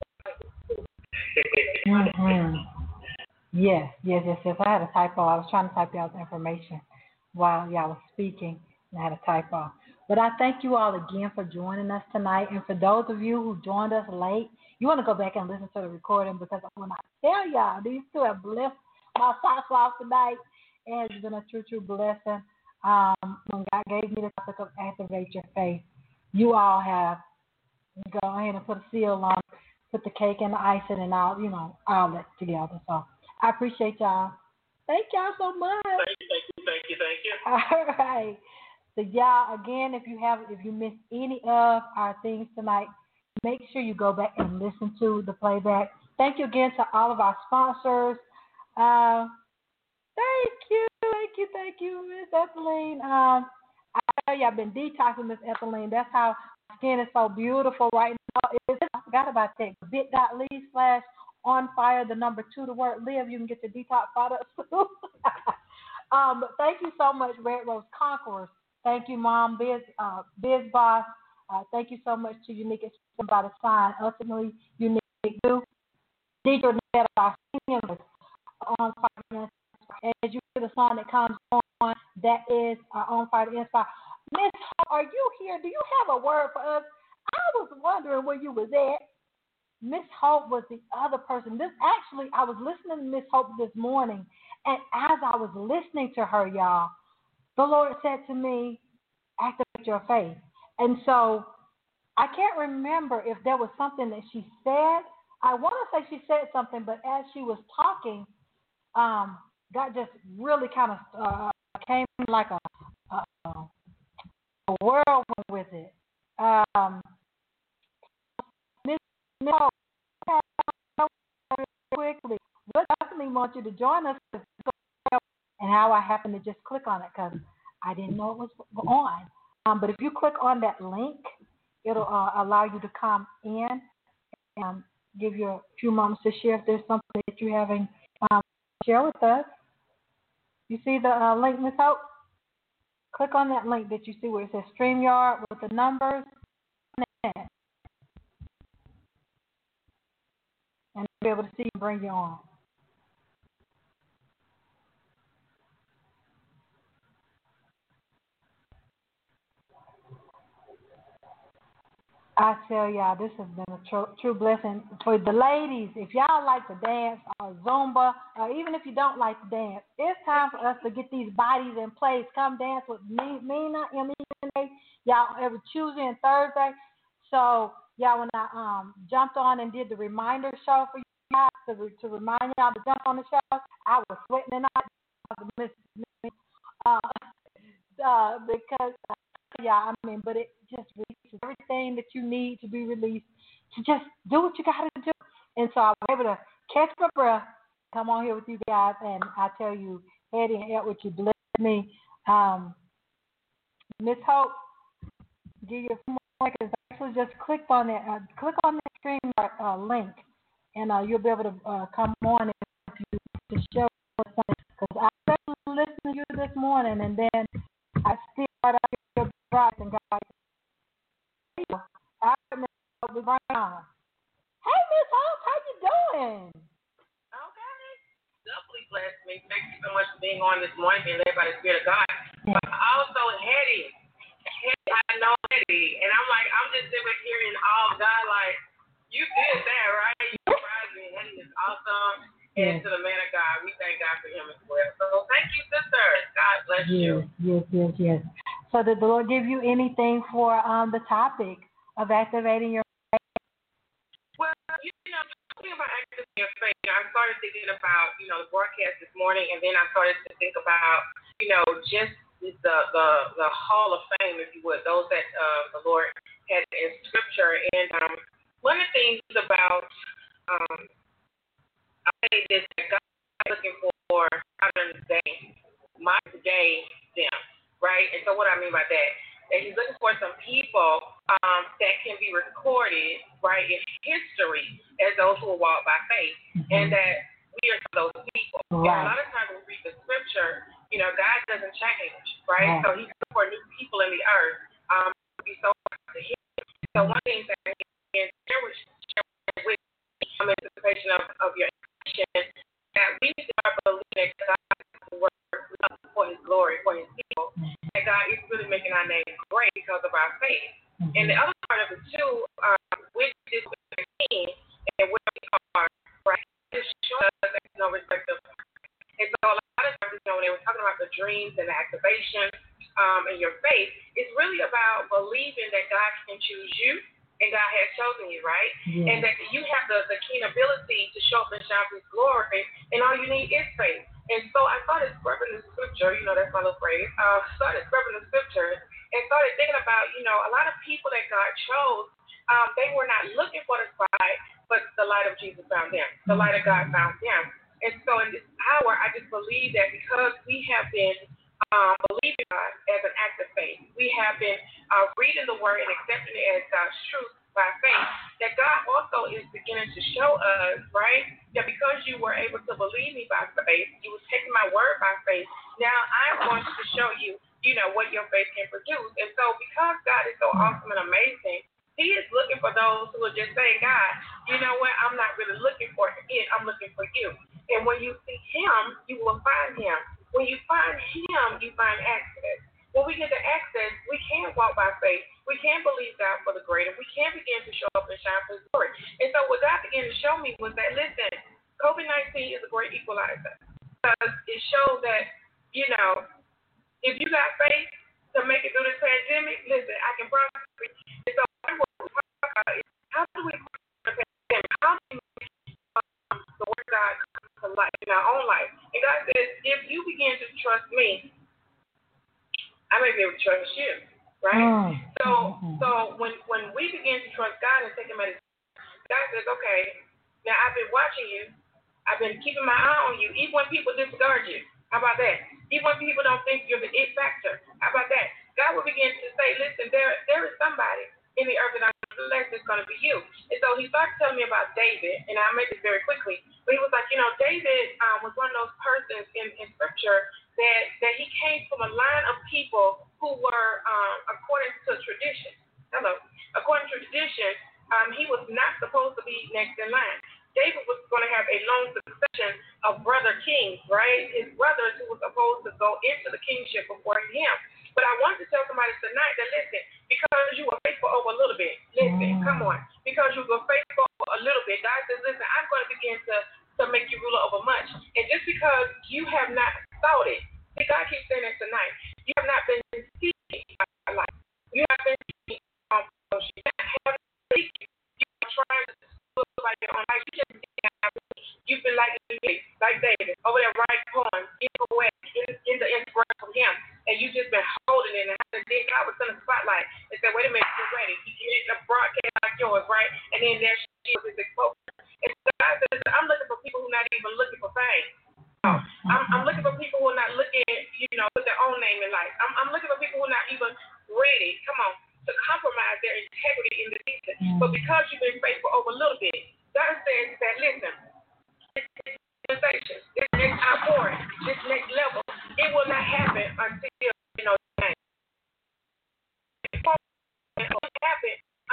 Mm-hmm. Yes, yes, yes, yes. I had a typo. I was trying to type out the information while y'all was speaking, and I had a typo. But I thank you all again for joining us tonight. And for those of you who joined us late, you want to go back and listen to the recording, because when I tell y'all, these two have blessed my socks off tonight. It has been a true, true blessing. Um, when God gave me the topic of activate your faith, you all have go ahead and put a seal on it, put the cake and the icing and all, you know, all that together. So I appreciate y'all. Thank y'all so much. Thank you, thank you, thank you, thank you. All right. So y'all, again, if you have, if you missed any of our things tonight, make sure you go back and listen to the playback. Thank you again to all of our sponsors. Uh, thank you, thank you, thank you, Miss Etheline. Um, I tell you, I've been detoxing, Miss Etheline. That's how my skin is so beautiful right now. It's, I forgot about that. bit.ly slash on fire, the number two, the word live. You can get your detox products too. um, but thank you so much, Red Rose Conquerors. Thank you, Mom, Biz, uh, Biz Boss. Uh, thank you so much to Unique Expression by the Sign. Ultimately, Unique Do. Deidre Ned, our senior on fire. As you hear the song that comes on, that is our On Fire to Inspire. Miss, are you here? Do you have a word for us? I was wondering where you was at. Miss Hope was the other person. This actually, I was listening to Miss Hope this morning, and as I was listening to her, y'all, the Lord said to me, activate your faith. And so I can't remember if there was something that she said. I want to say she said something, but as she was talking, um, God just really kind of uh, came like a, a, a whirlwind with it. Um, Miss No, quickly, we definitely want you to join us, and how I happened to just click on it because I didn't know it was on. Um, but if you click on that link, it'll uh, allow you to come in and um, give you a few moments to share if there's something that you're having um, share with us. You see the uh, link, Miss Hope? Click on that link that you see where it says StreamYard with the numbers. And be able to see and bring you on. I tell y'all, this has been a true, true blessing for the ladies. If y'all like to dance or Zumba, or even if you don't like to dance, it's time for us to get these bodies in place. Come dance with me, Mina, M E N A, y'all every Tuesday and Thursday. So, y'all, when I um jumped on and did the reminder show for you guys to, to remind y'all to jump on the show, I was sweating and I was uh, uh, because. Uh, Yeah, I mean, but it just releases everything that you need to be released to just do what you got to do. And so I was able to catch my breath, come on here with you guys, and I tell you, Eddie and Edward, you blessed me. Um, Miss Hope, give you a few more seconds. Actually, just click on that, uh, click on that stream uh, link, and uh, you'll be able to uh, come on and you to show us something. Because I listened to you this morning, and then I still right out here. Right, and God, I was right on. Hey, Miss Hope, how you doing? Okay. Doubly blessed me. Thank you so much for being on this morning and led by the Spirit of God. But also, Hetty. Hetty, I know Hetty. And I'm like, I'm just sitting here in awe of God, like, you did that, right? You surprised me. Hetty is awesome. And to the man of God, we thank God for him as well. So thank you, sister. God bless you. Yes, yes, yes, yes. So did the Lord give you anything for um, the topic of activating your faith? Well, you know, talking about activating your faith, I started thinking about, you know, the broadcast this morning, and then I started to think about, you know, just the the, the Hall of Fame, if you would, those that uh, the Lord had in Scripture. And um, one of the things about, um, I say this, that God is looking for modern day, modern day them. Right? And so what I mean by that, that he's looking for some people um, that can be recorded, right, in history as those who will walk by faith, mm-hmm. and that we are those people. Right. And a lot of times when we read the scripture, you know, God doesn't change, right? right. So He's looking for new people in the earth. Um, to be so to Him. So one thing that He can share with, share with um, anticipation of, of your action, that we need to start believing that God is working for His glory, for His people, mm-hmm. that God is really making our name great because of our faith. Mm-hmm. And the other part of it too, um, with this team and where we are, right? Just show us that there's no respect of. And so a lot of times, you know, when they were talking about the dreams and the activation um, and your faith, it's really about believing that God can choose you and God has chosen you, right? Yeah. And that you have the, the keen ability to show up and shine His glory, and all you need is faith. And so I started scrubbing the scripture, you know, that's my little phrase, uh, started scrubbing the scripture and started thinking about, you know, a lot of people that God chose, um, they were not looking for the spotlight, but the light of Jesus found them. The light of God found them. And so in this hour, I just believe that because we have been um, believing God as an act of faith, we have been uh, reading the word and accepting it as God's truth by faith, that God also is beginning to show us, right, that because you were able to believe me by faith, you were taking my word by faith, now I'm going to show you, you know, what your faith can produce. And so because God is so awesome and amazing, He is looking for those who are just saying, God, you know what, I'm not really looking for it, I'm looking for you. And when you see Him, you will find Him. When you find Him, you find access. When we get the access, we can walk by faith. We can believe God for the greater. We can begin to show up and shine for His glory. And so what God began to show me was that, listen, COVID nineteen is a great equalizer. Because it shows that, you know, if you got faith to make it through this pandemic, listen, I can promise you. And so what we're talking about is how do we the pandemic? How do we make um, the word of God come to life in our own life? And God says, if you begin to trust me, I may be able to trust you, right? Mm. So, so when when we begin to trust God and take Him at His, God says, okay, now I've been watching you, I've been keeping my eye on you, even when people disregard you. How about that? Even when people don't think you're the it factor. How about that? God will begin to say, listen, there there is somebody in the earth that I'm blessed is going to be you. And so He started telling me about David, and I'll make this very quickly. But He was like, you know, David um, was one of those persons in, in Scripture that, that he came from a line of people who were, um, according to tradition, hello, according to tradition, um, he was not supposed to be next in line. David was going to have a long succession of brother kings, right? His brothers who were supposed to go into the kingship before him. But I want to tell somebody tonight that, listen, because you were faithful over a little bit, listen, mm. come on, because you were faithful over a little bit, God says, listen, I'm going to begin to, to make you ruler over much. And just because you have not thought it, see, God keeps saying that tonight, you have not been seeking my life. You have been seeking um, you have been seeking, you are trying to look like your own life. You just You've been like like David, over there writing poems, in the way, in, in the inspiration from him, and you've just been holding it. And then God was in the spotlight and said, wait a minute, you're ready. You get a broadcast like yours, right? And then there she is, exposure. And so God says, I'm looking for people who are not even looking for fame. No, I'm, I'm looking for people who are not looking, you know, with their own name in life. I'm, I'm looking for people who are not even ready, come on, to compromise their integrity in the season. But because you've been faithful over a little bit, God says that, listen, this next outpouring, this next level, it will not happen until, you know, it won't happen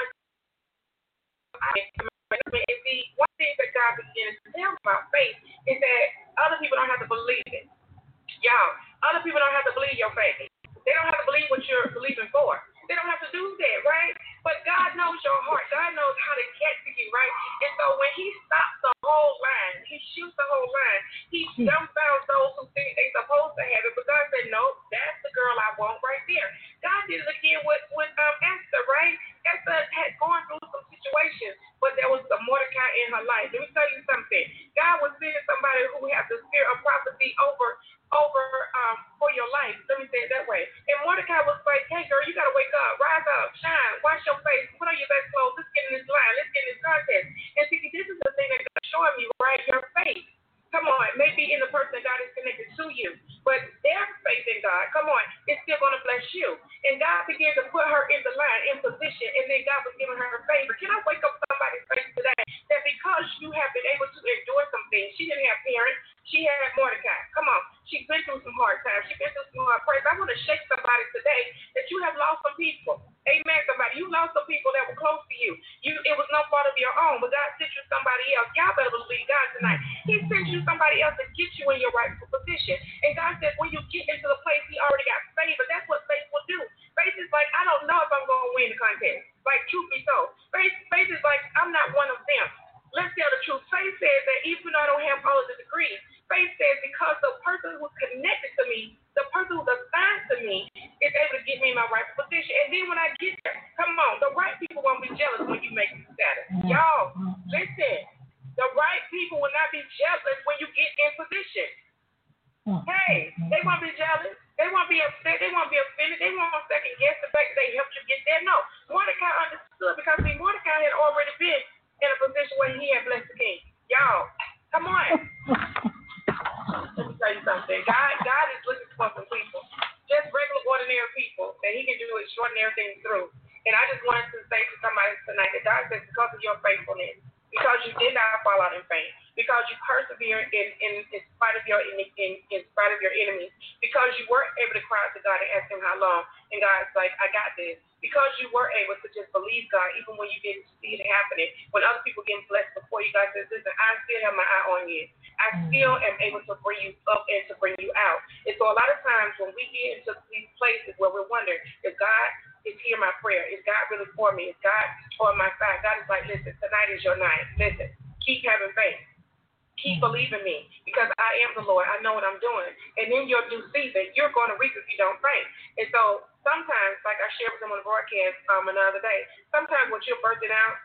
until and see, one thing that God begins to tell about faith is that other people don't have to believe it. Y'all, other people don't have to believe your faith. They don't have to believe what you're believing for. They don't have to do that, right? But God knows your heart. God knows how to get to you, right? And so when He stops the whole line, He shoots the whole line, He dumbfounds those who think they're supposed to have it. But God said, no, that's the girl I want right there. God did it again with, with um, Esther, right? Esther had gone through some situations, but there was a Mordecai in her life. Let me tell you something. God was sending somebody who had the spirit of prophecy over over um, for your life. Let me say it that way. And Mordecai was like, hey, girl, you got to wake up, rise up, shine, wash your face, put on your best clothes, let's get in this line, let's get in this contest. And see, this is the thing that God's showing me, right? Your faith. Come on, maybe in the person that God is connected to you, but their faith in God, come on, it's still going to bless you. And God began to put her in the line, in position, and then have been able to endure some things. She didn't have parents. She had Mordecai. Come on. She's been through some hard times. She's been through some hard prayers. I want to shake somebody today that you have lost some people. Amen, somebody. You lost some people that were close to you. You it was no fault of your own, but God sent you somebody else. Y'all better believe God tonight. He sent you somebody else to get you in your rightful position. And God said when you get into the place, he already got favor. That's what faith will do. Faith is like, I don't know if I'm going to win the contest. Like, truth be told. Faith, faith is like, I'm not one of them. Let's tell the truth. Faith says that even though I don't have all of the degrees, faith says because the person who's connected to me, the person who's assigned to me, is able to get me in my rightful position. And then when I get there, come on, the right people won't be jealous when you make the status. Y'all, listen. The right people will not be jealous when you get in position. Hey, they won't be jealous. They won't be upset. They won't be offended. They won't second guess the fact that they helped you get there. No, Mordecai understood because see, Mordecai had already been in a position where he had blessed the king. Y'all, come on. Let me tell you something. God, God is looking for some people, just regular, ordinary people that he can do extraordinary things through. And I just wanted to say to somebody tonight that God says because of your faithfulness, because you did not fall out in faint, because you persevered in, in, in spite of your in, in, in spite of your enemies, because you were able to cry out to God and ask him how long, and God's like, I got this. Because you were able to just believe God even when you didn't see it happening. When other people getting blessed before you, God says, listen, I still have my eye on you. I still am able to bring you up and to bring you out. And so a lot of times when we get into these places where we're wondering, if God is hear my prayer, is God really for me? Is God on my side? God is like, listen, tonight is your night. Listen, keep having faith. Keep believing me because I am the Lord. I know what I'm doing. And in your due season, you're going to reap if you don't faint. And so sometimes, like I shared with them on the broadcast um, another day, sometimes what you're birthing out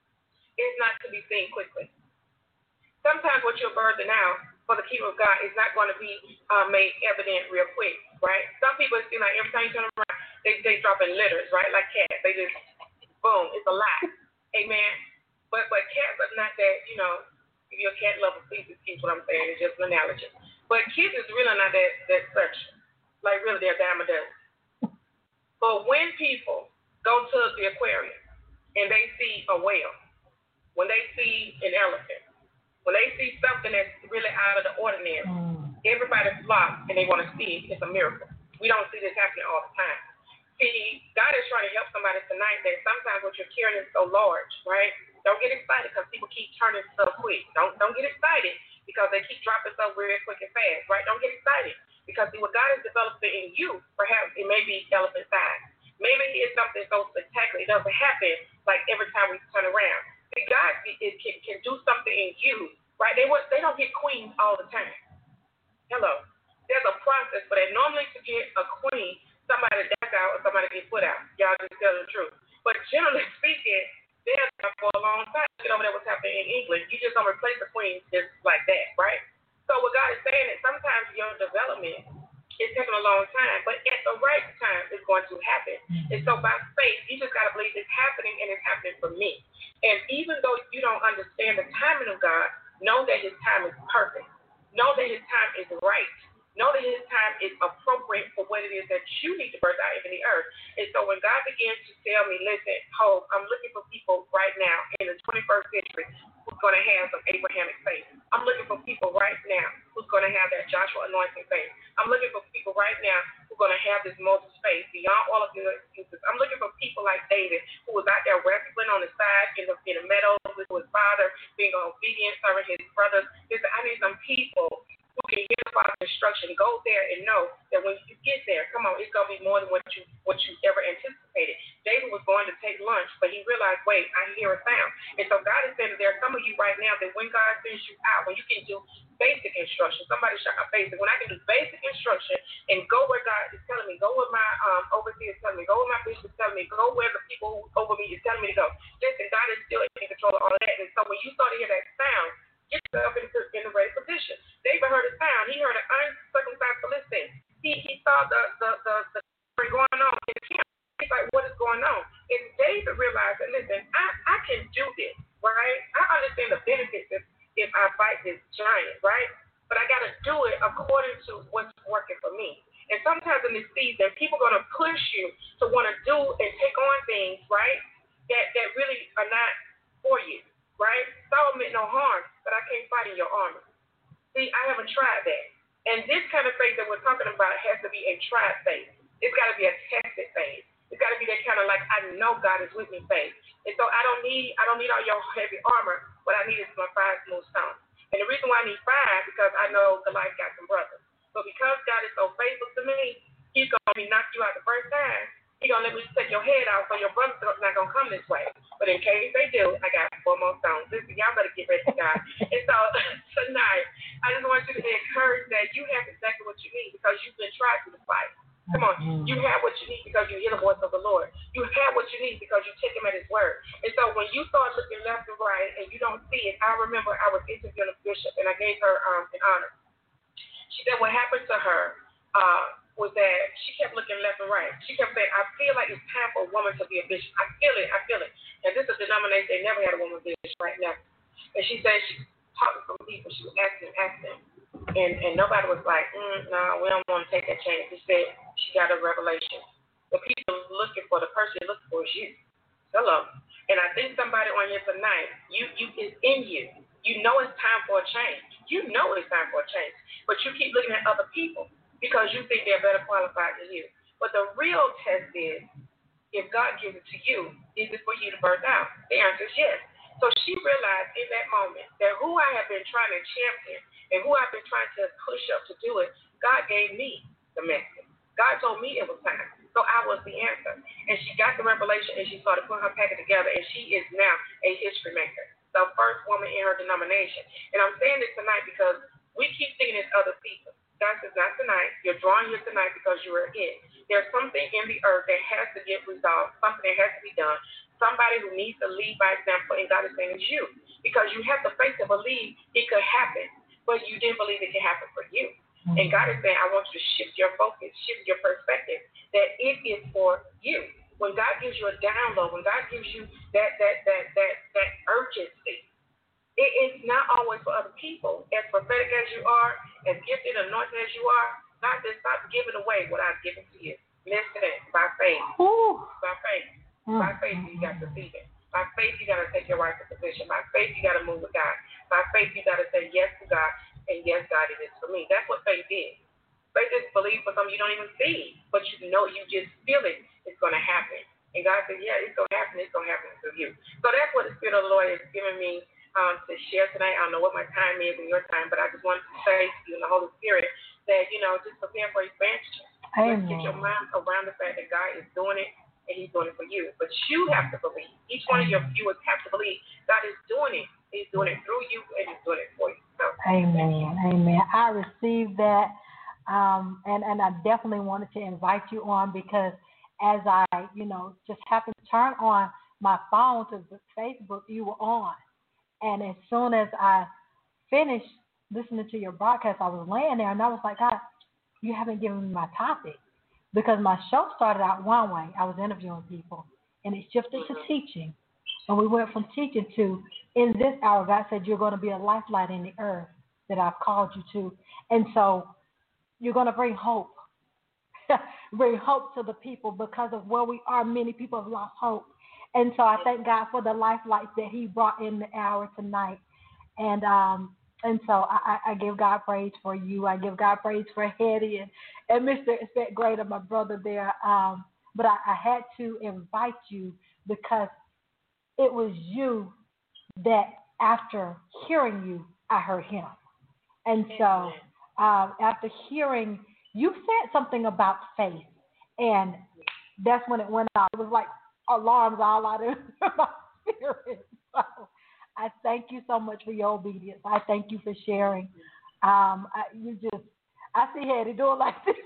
is not to be seen quickly. Sometimes what you're birthing out for the kingdom of God is not going to be uh, made evident real quick, right? Some people seem like every time you turn around, they, they drop in litters, right? Like cats. They just, boom, it's a lot. Amen. But, but cats are not that, you know, if you're a cat lover, please excuse what I'm saying. It's just an analogy. But kids is really not that, that sexual. Like, really, they're a dime a dozen. But when people go to the aquarium and they see a whale, when they see an elephant, when they see something that's really out of the ordinary, everybody flocks and they want to see it. It's a miracle. We don't see this happening all the time. See, God is trying to help somebody tonight that sometimes what you're carrying is so large, right? Don't get excited because people keep turning stuff quick. Don't don't get excited because they keep dropping stuff very quick and fast, right? Don't get excited because see what God is developing in you, perhaps it may be elephant size. Maybe it's something so spectacular. It doesn't happen like every time we turn around. See, God it can, can do something in you, right? They they don't get queens all the time. Hello. There's a process for that. Normally to get a queen, somebody back out or somebody get put out. Y'all just tell the truth. But generally speaking, they're there for a long time. Get over there what's happening in England. You just don't replace the queen just like that, right? So what God is saying is sometimes your development is taking a long time, but at the right time it's going to happen. And so by faith, you just got to believe it's happening and it's happening for me. And even though you don't understand the timing of God, know that his time is perfect. Know that his time is right. Know that his time is appropriate for what it is that you need to birth out in the earth. And so when God begins to tell me, listen, Hope, I'm looking for people right now in the twenty-first century who's going to have some Abrahamic faith. I'm looking for people right now who's going to have that Joshua anointing faith. I'm looking for people right now who's going to have this Moses faith beyond all of the excuses. I'm looking for people like David who was out there wrestling on the side in the, in the meadows with his father, being obedient, serving his brothers. Listen, I need some people who can hear the Father's instruction, go there and know that when you get there, come on, it's going to be more than what you what you ever anticipated. David was going to take lunch, but he realized, wait, I hear a sound. And so God is saying that there are some of you right now that when God sends you out, when you can do basic instruction, somebody shout out basic, when I can do basic instruction and go where God is telling me, go where my um, overseer is telling me, go where my bishop is telling me, go where the people who over me is telling me to go. Listen, God is still in control of all of that. And so when you start to hear that sound, get yourself in, in the right position. David heard a sound. He heard an uncircumcised Philistine. He he saw the the the, the thing going on in the camp. He's like, what is going on? And David realized that, listen, I, I can do this, right? I understand the benefits if, if I fight this giant, right? But I got to do it according to what's working for me. And sometimes in this season, people are going to push you to want to do and take on things, right, that, that really are not for you. Right? Saul don't mean no harm, but I can't fight in your armor. See, I haven't tried that. And this kind of faith that we're talking about has to be a tried faith. It's got to be a tested faith. It's got to be that kind of like, I know God is with me faith. And so I don't need I don't need all your heavy armor. What I need is my five smooth stones. And the reason why I need five, because I know Goliath got some brothers. So because God is so faithful to me, he's going to let me knock you out the first time. He's going to let me take your head out so your brother's not going to come this way. But in case they do, I got four more stones. Listen, y'all better get ready to God. And so tonight, I just want you to be encouraged that you have exactly what you need because you've been tried through the fight. Come on. You have what you need because you hear the voice of the Lord. You have what you need because you take him at his word. And so when you start looking left and right and you don't see it, I remember I was interviewing a bishop and I gave her um, an honor. She said what happened to her uh, was that she kept looking left and right. She kept saying, I feel like it's time for a woman to be a bishop. I feel it. I feel it. And this is a denomination, they never had a woman bishop right now. And she said she talked to some people. She was asking, asking. And, and nobody was like, mm, no, we don't want to take that chance. She said she got a revelation. The people looking for, the person you're looking for is you. Hello. And I think somebody on here tonight, you, you is in you. You know it's time for a change. You know it's time for a change. But you keep looking at other people because you think they're better qualified than you. But the real test is, if God gives it to you, is it for you to birth out? The answer is yes. So she realized in that moment that who I have been trying to champion and who I've been trying to push up to do it, God gave me the message. God told me it was time. So I was the answer. And she got the revelation and she started putting her packet together and she is now a history maker. The first woman in her denomination. And I'm saying this tonight because we keep thinking it's other people. God says, not tonight. You're drawing here tonight because you are it. There's something in the earth that has to get resolved, something that has to be done, somebody who needs to lead by example, and God is saying it's you. Because you have the faith to believe it could happen, but you didn't believe it could happen for you. Mm-hmm. And God is saying, I want you to shift your focus, shift your perspective, that it is for you. When God gives you a download, when God gives you that that that that that urgency, it is not always for other people. As prophetic as you are, as gifted, anointed as you are, God says, stop giving away what I've given to you. Listen, by faith. Ooh. By faith. Mm. By faith, you got to see it. By faith, you got to take your rightful position. By faith, you got to move with God. By faith, you got to say yes to God, and yes, God, it is for me. That's what faith is. Faith is belief for something you don't even see, but you know, you just feel it. It's going to happen. And God said, yeah, it's going to happen. It's going to happen through you. So that's what the Spirit of the Lord is giving me um, to share tonight. I don't know what my time is and your time, but I just wanted to say to you in the Holy Spirit that, you know, just prepare for expansion. Just get your mind around the fact that God is doing it and he's doing it for you. But you have to believe. Each one of your viewers have to believe God is doing it. He's doing it through you and he's doing it for you. So, amen. Amen. I received that. Um, and, and I definitely wanted to invite you on because as I, you know, just happened to turn on my phone to the Facebook, you were on. And as soon as I finished listening to your broadcast, I was laying there and I was like, God, you haven't given me my topic. Because my show started out one way. I was interviewing people. And it shifted to teaching. And we went from teaching to, in this hour, God said, you're going to be a lifeline in the earth that I've called you to. And so you're going to bring hope. Bring hope to the people because of where we are. Many people have lost hope. And so I thank God for the life lights that he brought in the hour tonight. And um, and so I, I give God praise for you. I give God praise for Hetty and, and Mister Expect Greater, my brother there. Um, but I, I had to invite you because it was you that after hearing you, I heard him. And so um, after hearing, you said something about faith. And that's when it went out. It was like alarms all out of my spirit. So I thank you so much for your obedience. I thank you for sharing. Um, I, you just, I see Hetty doing like this.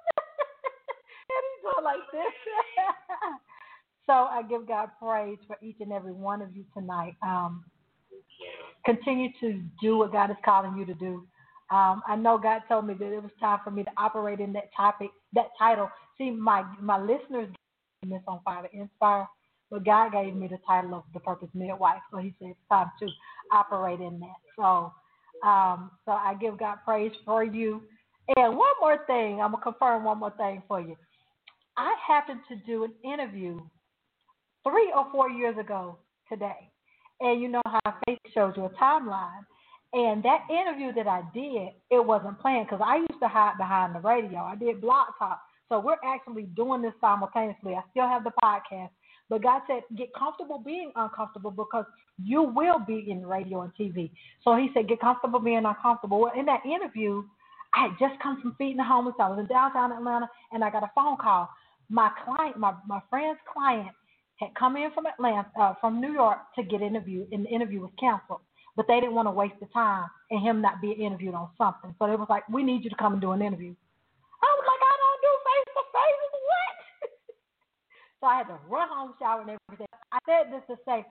Hetty doing like this. So I give God praise for each and every one of you tonight. Um, continue to do what God is calling you to do. Um, I know God told me that it was time for me to operate in that topic, that title. See, my my listeners gave me this on Fire to Inspire, but God gave me the title of the Purpose Midwife. So he said it's time to operate in that. So, um, so I give God praise for you. And one more thing, I'm going to confirm one more thing for you. I happened to do an interview three or four years ago today, And you know how Facebook shows you a timeline. And that interview that I did, it wasn't planned because I used to hide behind the radio. I did Blog Talk. So we're actually doing this simultaneously. I still have the podcast. But God said, get comfortable being uncomfortable because you will be in radio and T V. So he said, get comfortable being uncomfortable. Well, in that interview, I had just come from feeding the homeless. I was in downtown Atlanta, and I got a phone call. My client, my, my friend's client, had come in from Atlanta, uh, from New York to get interviewed, and the interview was canceled. But they didn't want to waste the time and him not being interviewed on something. So it was like, we need you to come and do an interview. I was like, I don't do face-to-face. What? So I had to run home, shower, and everything. I said this to say,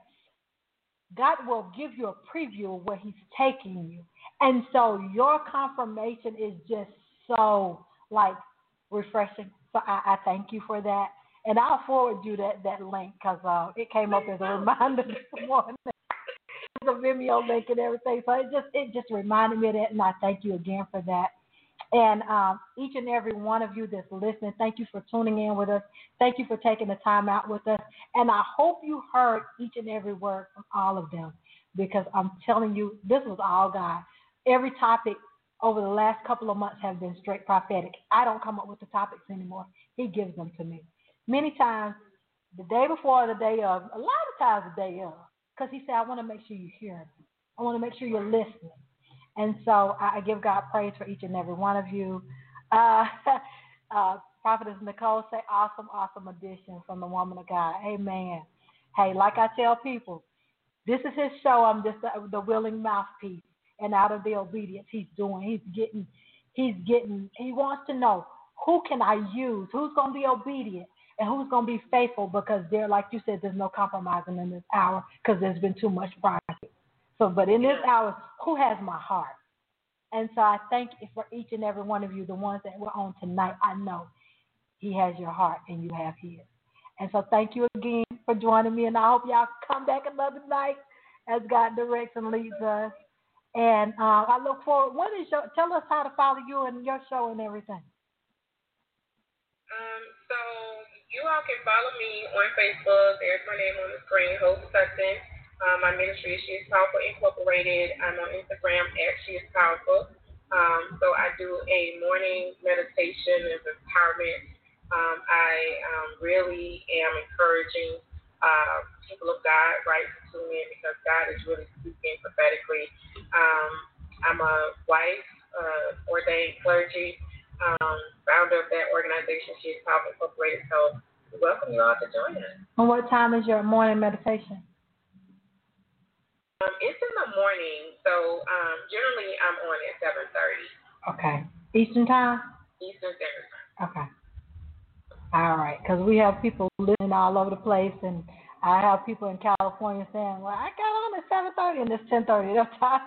God will give you a preview of where he's taking you. And so your confirmation is just so, like, refreshing. So I, I thank you for that. And I'll forward you that, that link because uh, it came up as a reminder this morning. The Vimeo link and everything. So it just it just reminded me of that, and I thank you again for that. And um, each and every one of you that's listening, thank you for tuning in with us. Thank you for taking the time out with us. And I hope you heard each and every word from all of them because I'm telling you, this was all God. Every topic over the last couple of months have been straight prophetic. I don't come up with the topics anymore. He gives them to me. Many times, the day before, the day of, a lot of times the day of. Because he said, I want to make sure you're hearing me. I want to make sure you're listening. And so I give God praise for each and every one of you. Uh, uh, Prophetess Nicole say, awesome, awesome addition from the woman of God. Amen. Hey, like I tell people, this is his show. I'm just the, the willing mouthpiece. And out of the obedience he's doing, he's getting, he's getting, he wants to know, who can I use? Who's going to be obedient? And who's going to be faithful because there, like you said, there's no compromising in this hour because there's been too much pride. So, but in this hour, who has my heart? And so I thank you for each and every one of you, the ones that were on tonight. I know he has your heart and you have his. And so thank you again for joining me. And I hope y'all come back another night as God directs and leads us. And uh, I look forward. What is your, tell us how to follow you and your show and everything. Um, so you all can follow me on Facebook. There's my name on the screen, Hope Sutton. Um, my ministry is She is Powerful Incorporated. I'm on Instagram at She is Powerful. Um, so I do a morning meditation of empowerment. Um, I um, really am encouraging uh, people of God, right, to tune in because God is really speaking prophetically. Um, I'm a wife, uh, ordained clergy. Um, founder of that organization, She is Powerful Incorporated. So we welcome you all to join us. And what time is your morning meditation? Um, it's in the morning, so um, generally I'm on at seven thirty. Okay. Eastern time? Eastern Standard Time. Okay. All right, because we have people listening all over the place, and I have people in California saying, well, I got on at seven thirty, and it's ten thirty. That's time.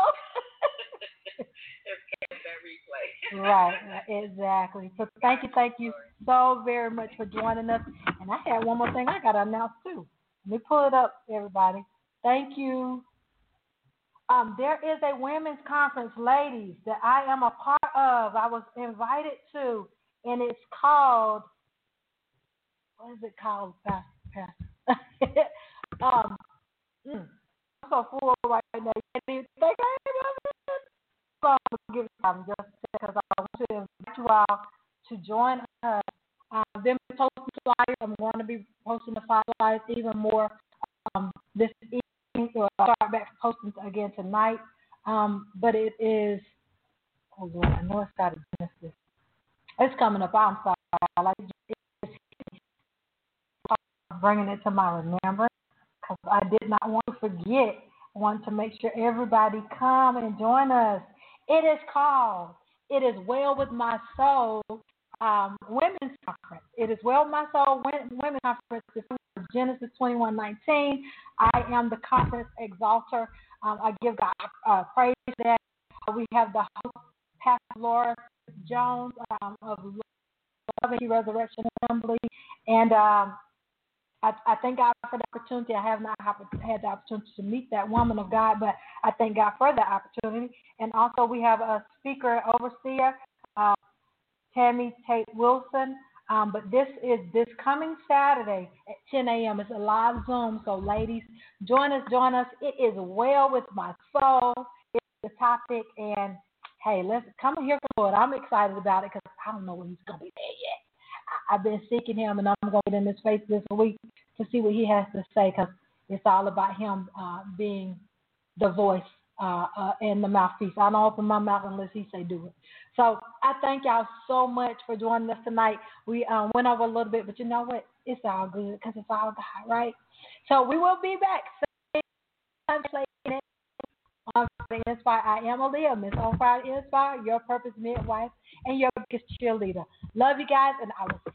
It's catch that replay. Right, exactly. So thank you, thank you so very much for joining us. And I had one more thing I got to announce, too. Let me pull it up, everybody. Thank you. Um, there is a women's conference, ladies, that I am a part of. I was invited to, and it's called, what is it called, Pastor? um, mm, I'm so full right now. You think I am? So I'm going to give it time just because I want to invite you all to join us. I've been posting flyers. I'm going to be posting the flyers even more um, this evening. So I'll start back posting again tonight. Um, but it is, oh Lord, I know it's got to Genesis. It's coming up. I'm sorry. I like it's bringing it to my remembrance because I did not want to forget. I want to make sure everybody come and join us. It is called It Is Well With My Soul um, Women's Conference. It is Well With My Soul Women's Conference. Genesis twenty-one nineteen. I am the conference exalter. Um, I give God uh, praise for that. We have the host, Pastor Laura Jones um, of Love and Resurrection Assembly. And um, I, I thank God for the opportunity. I have not had the opportunity to meet that woman of God, but I thank God for the opportunity. And also we have a speaker, overseer, uh, Tammy Tate Wilson. Um, but this is this coming Saturday at ten a.m. It's a live Zoom. So, ladies, join us, join us. It is well with my soul. It's the topic. And, hey, let's come and hear from the Lord. I'm excited about it because I don't know when he's going to be there yet. I, I've been seeking him, and I'm going to get in his face this week to see what he has to say because it's all about him uh, being the voice uh, uh, and the mouthpiece. I don't open my mouth unless he say do it. So I thank y'all so much for joining us tonight. We um, went over a little bit, but you know what? It's all good because it's all God, right? So we will be back. On Friday Inspire. I am Aaliyah, Miss On Friday Inspire, your purpose midwife, and your biggest cheerleader. Love you guys, and I will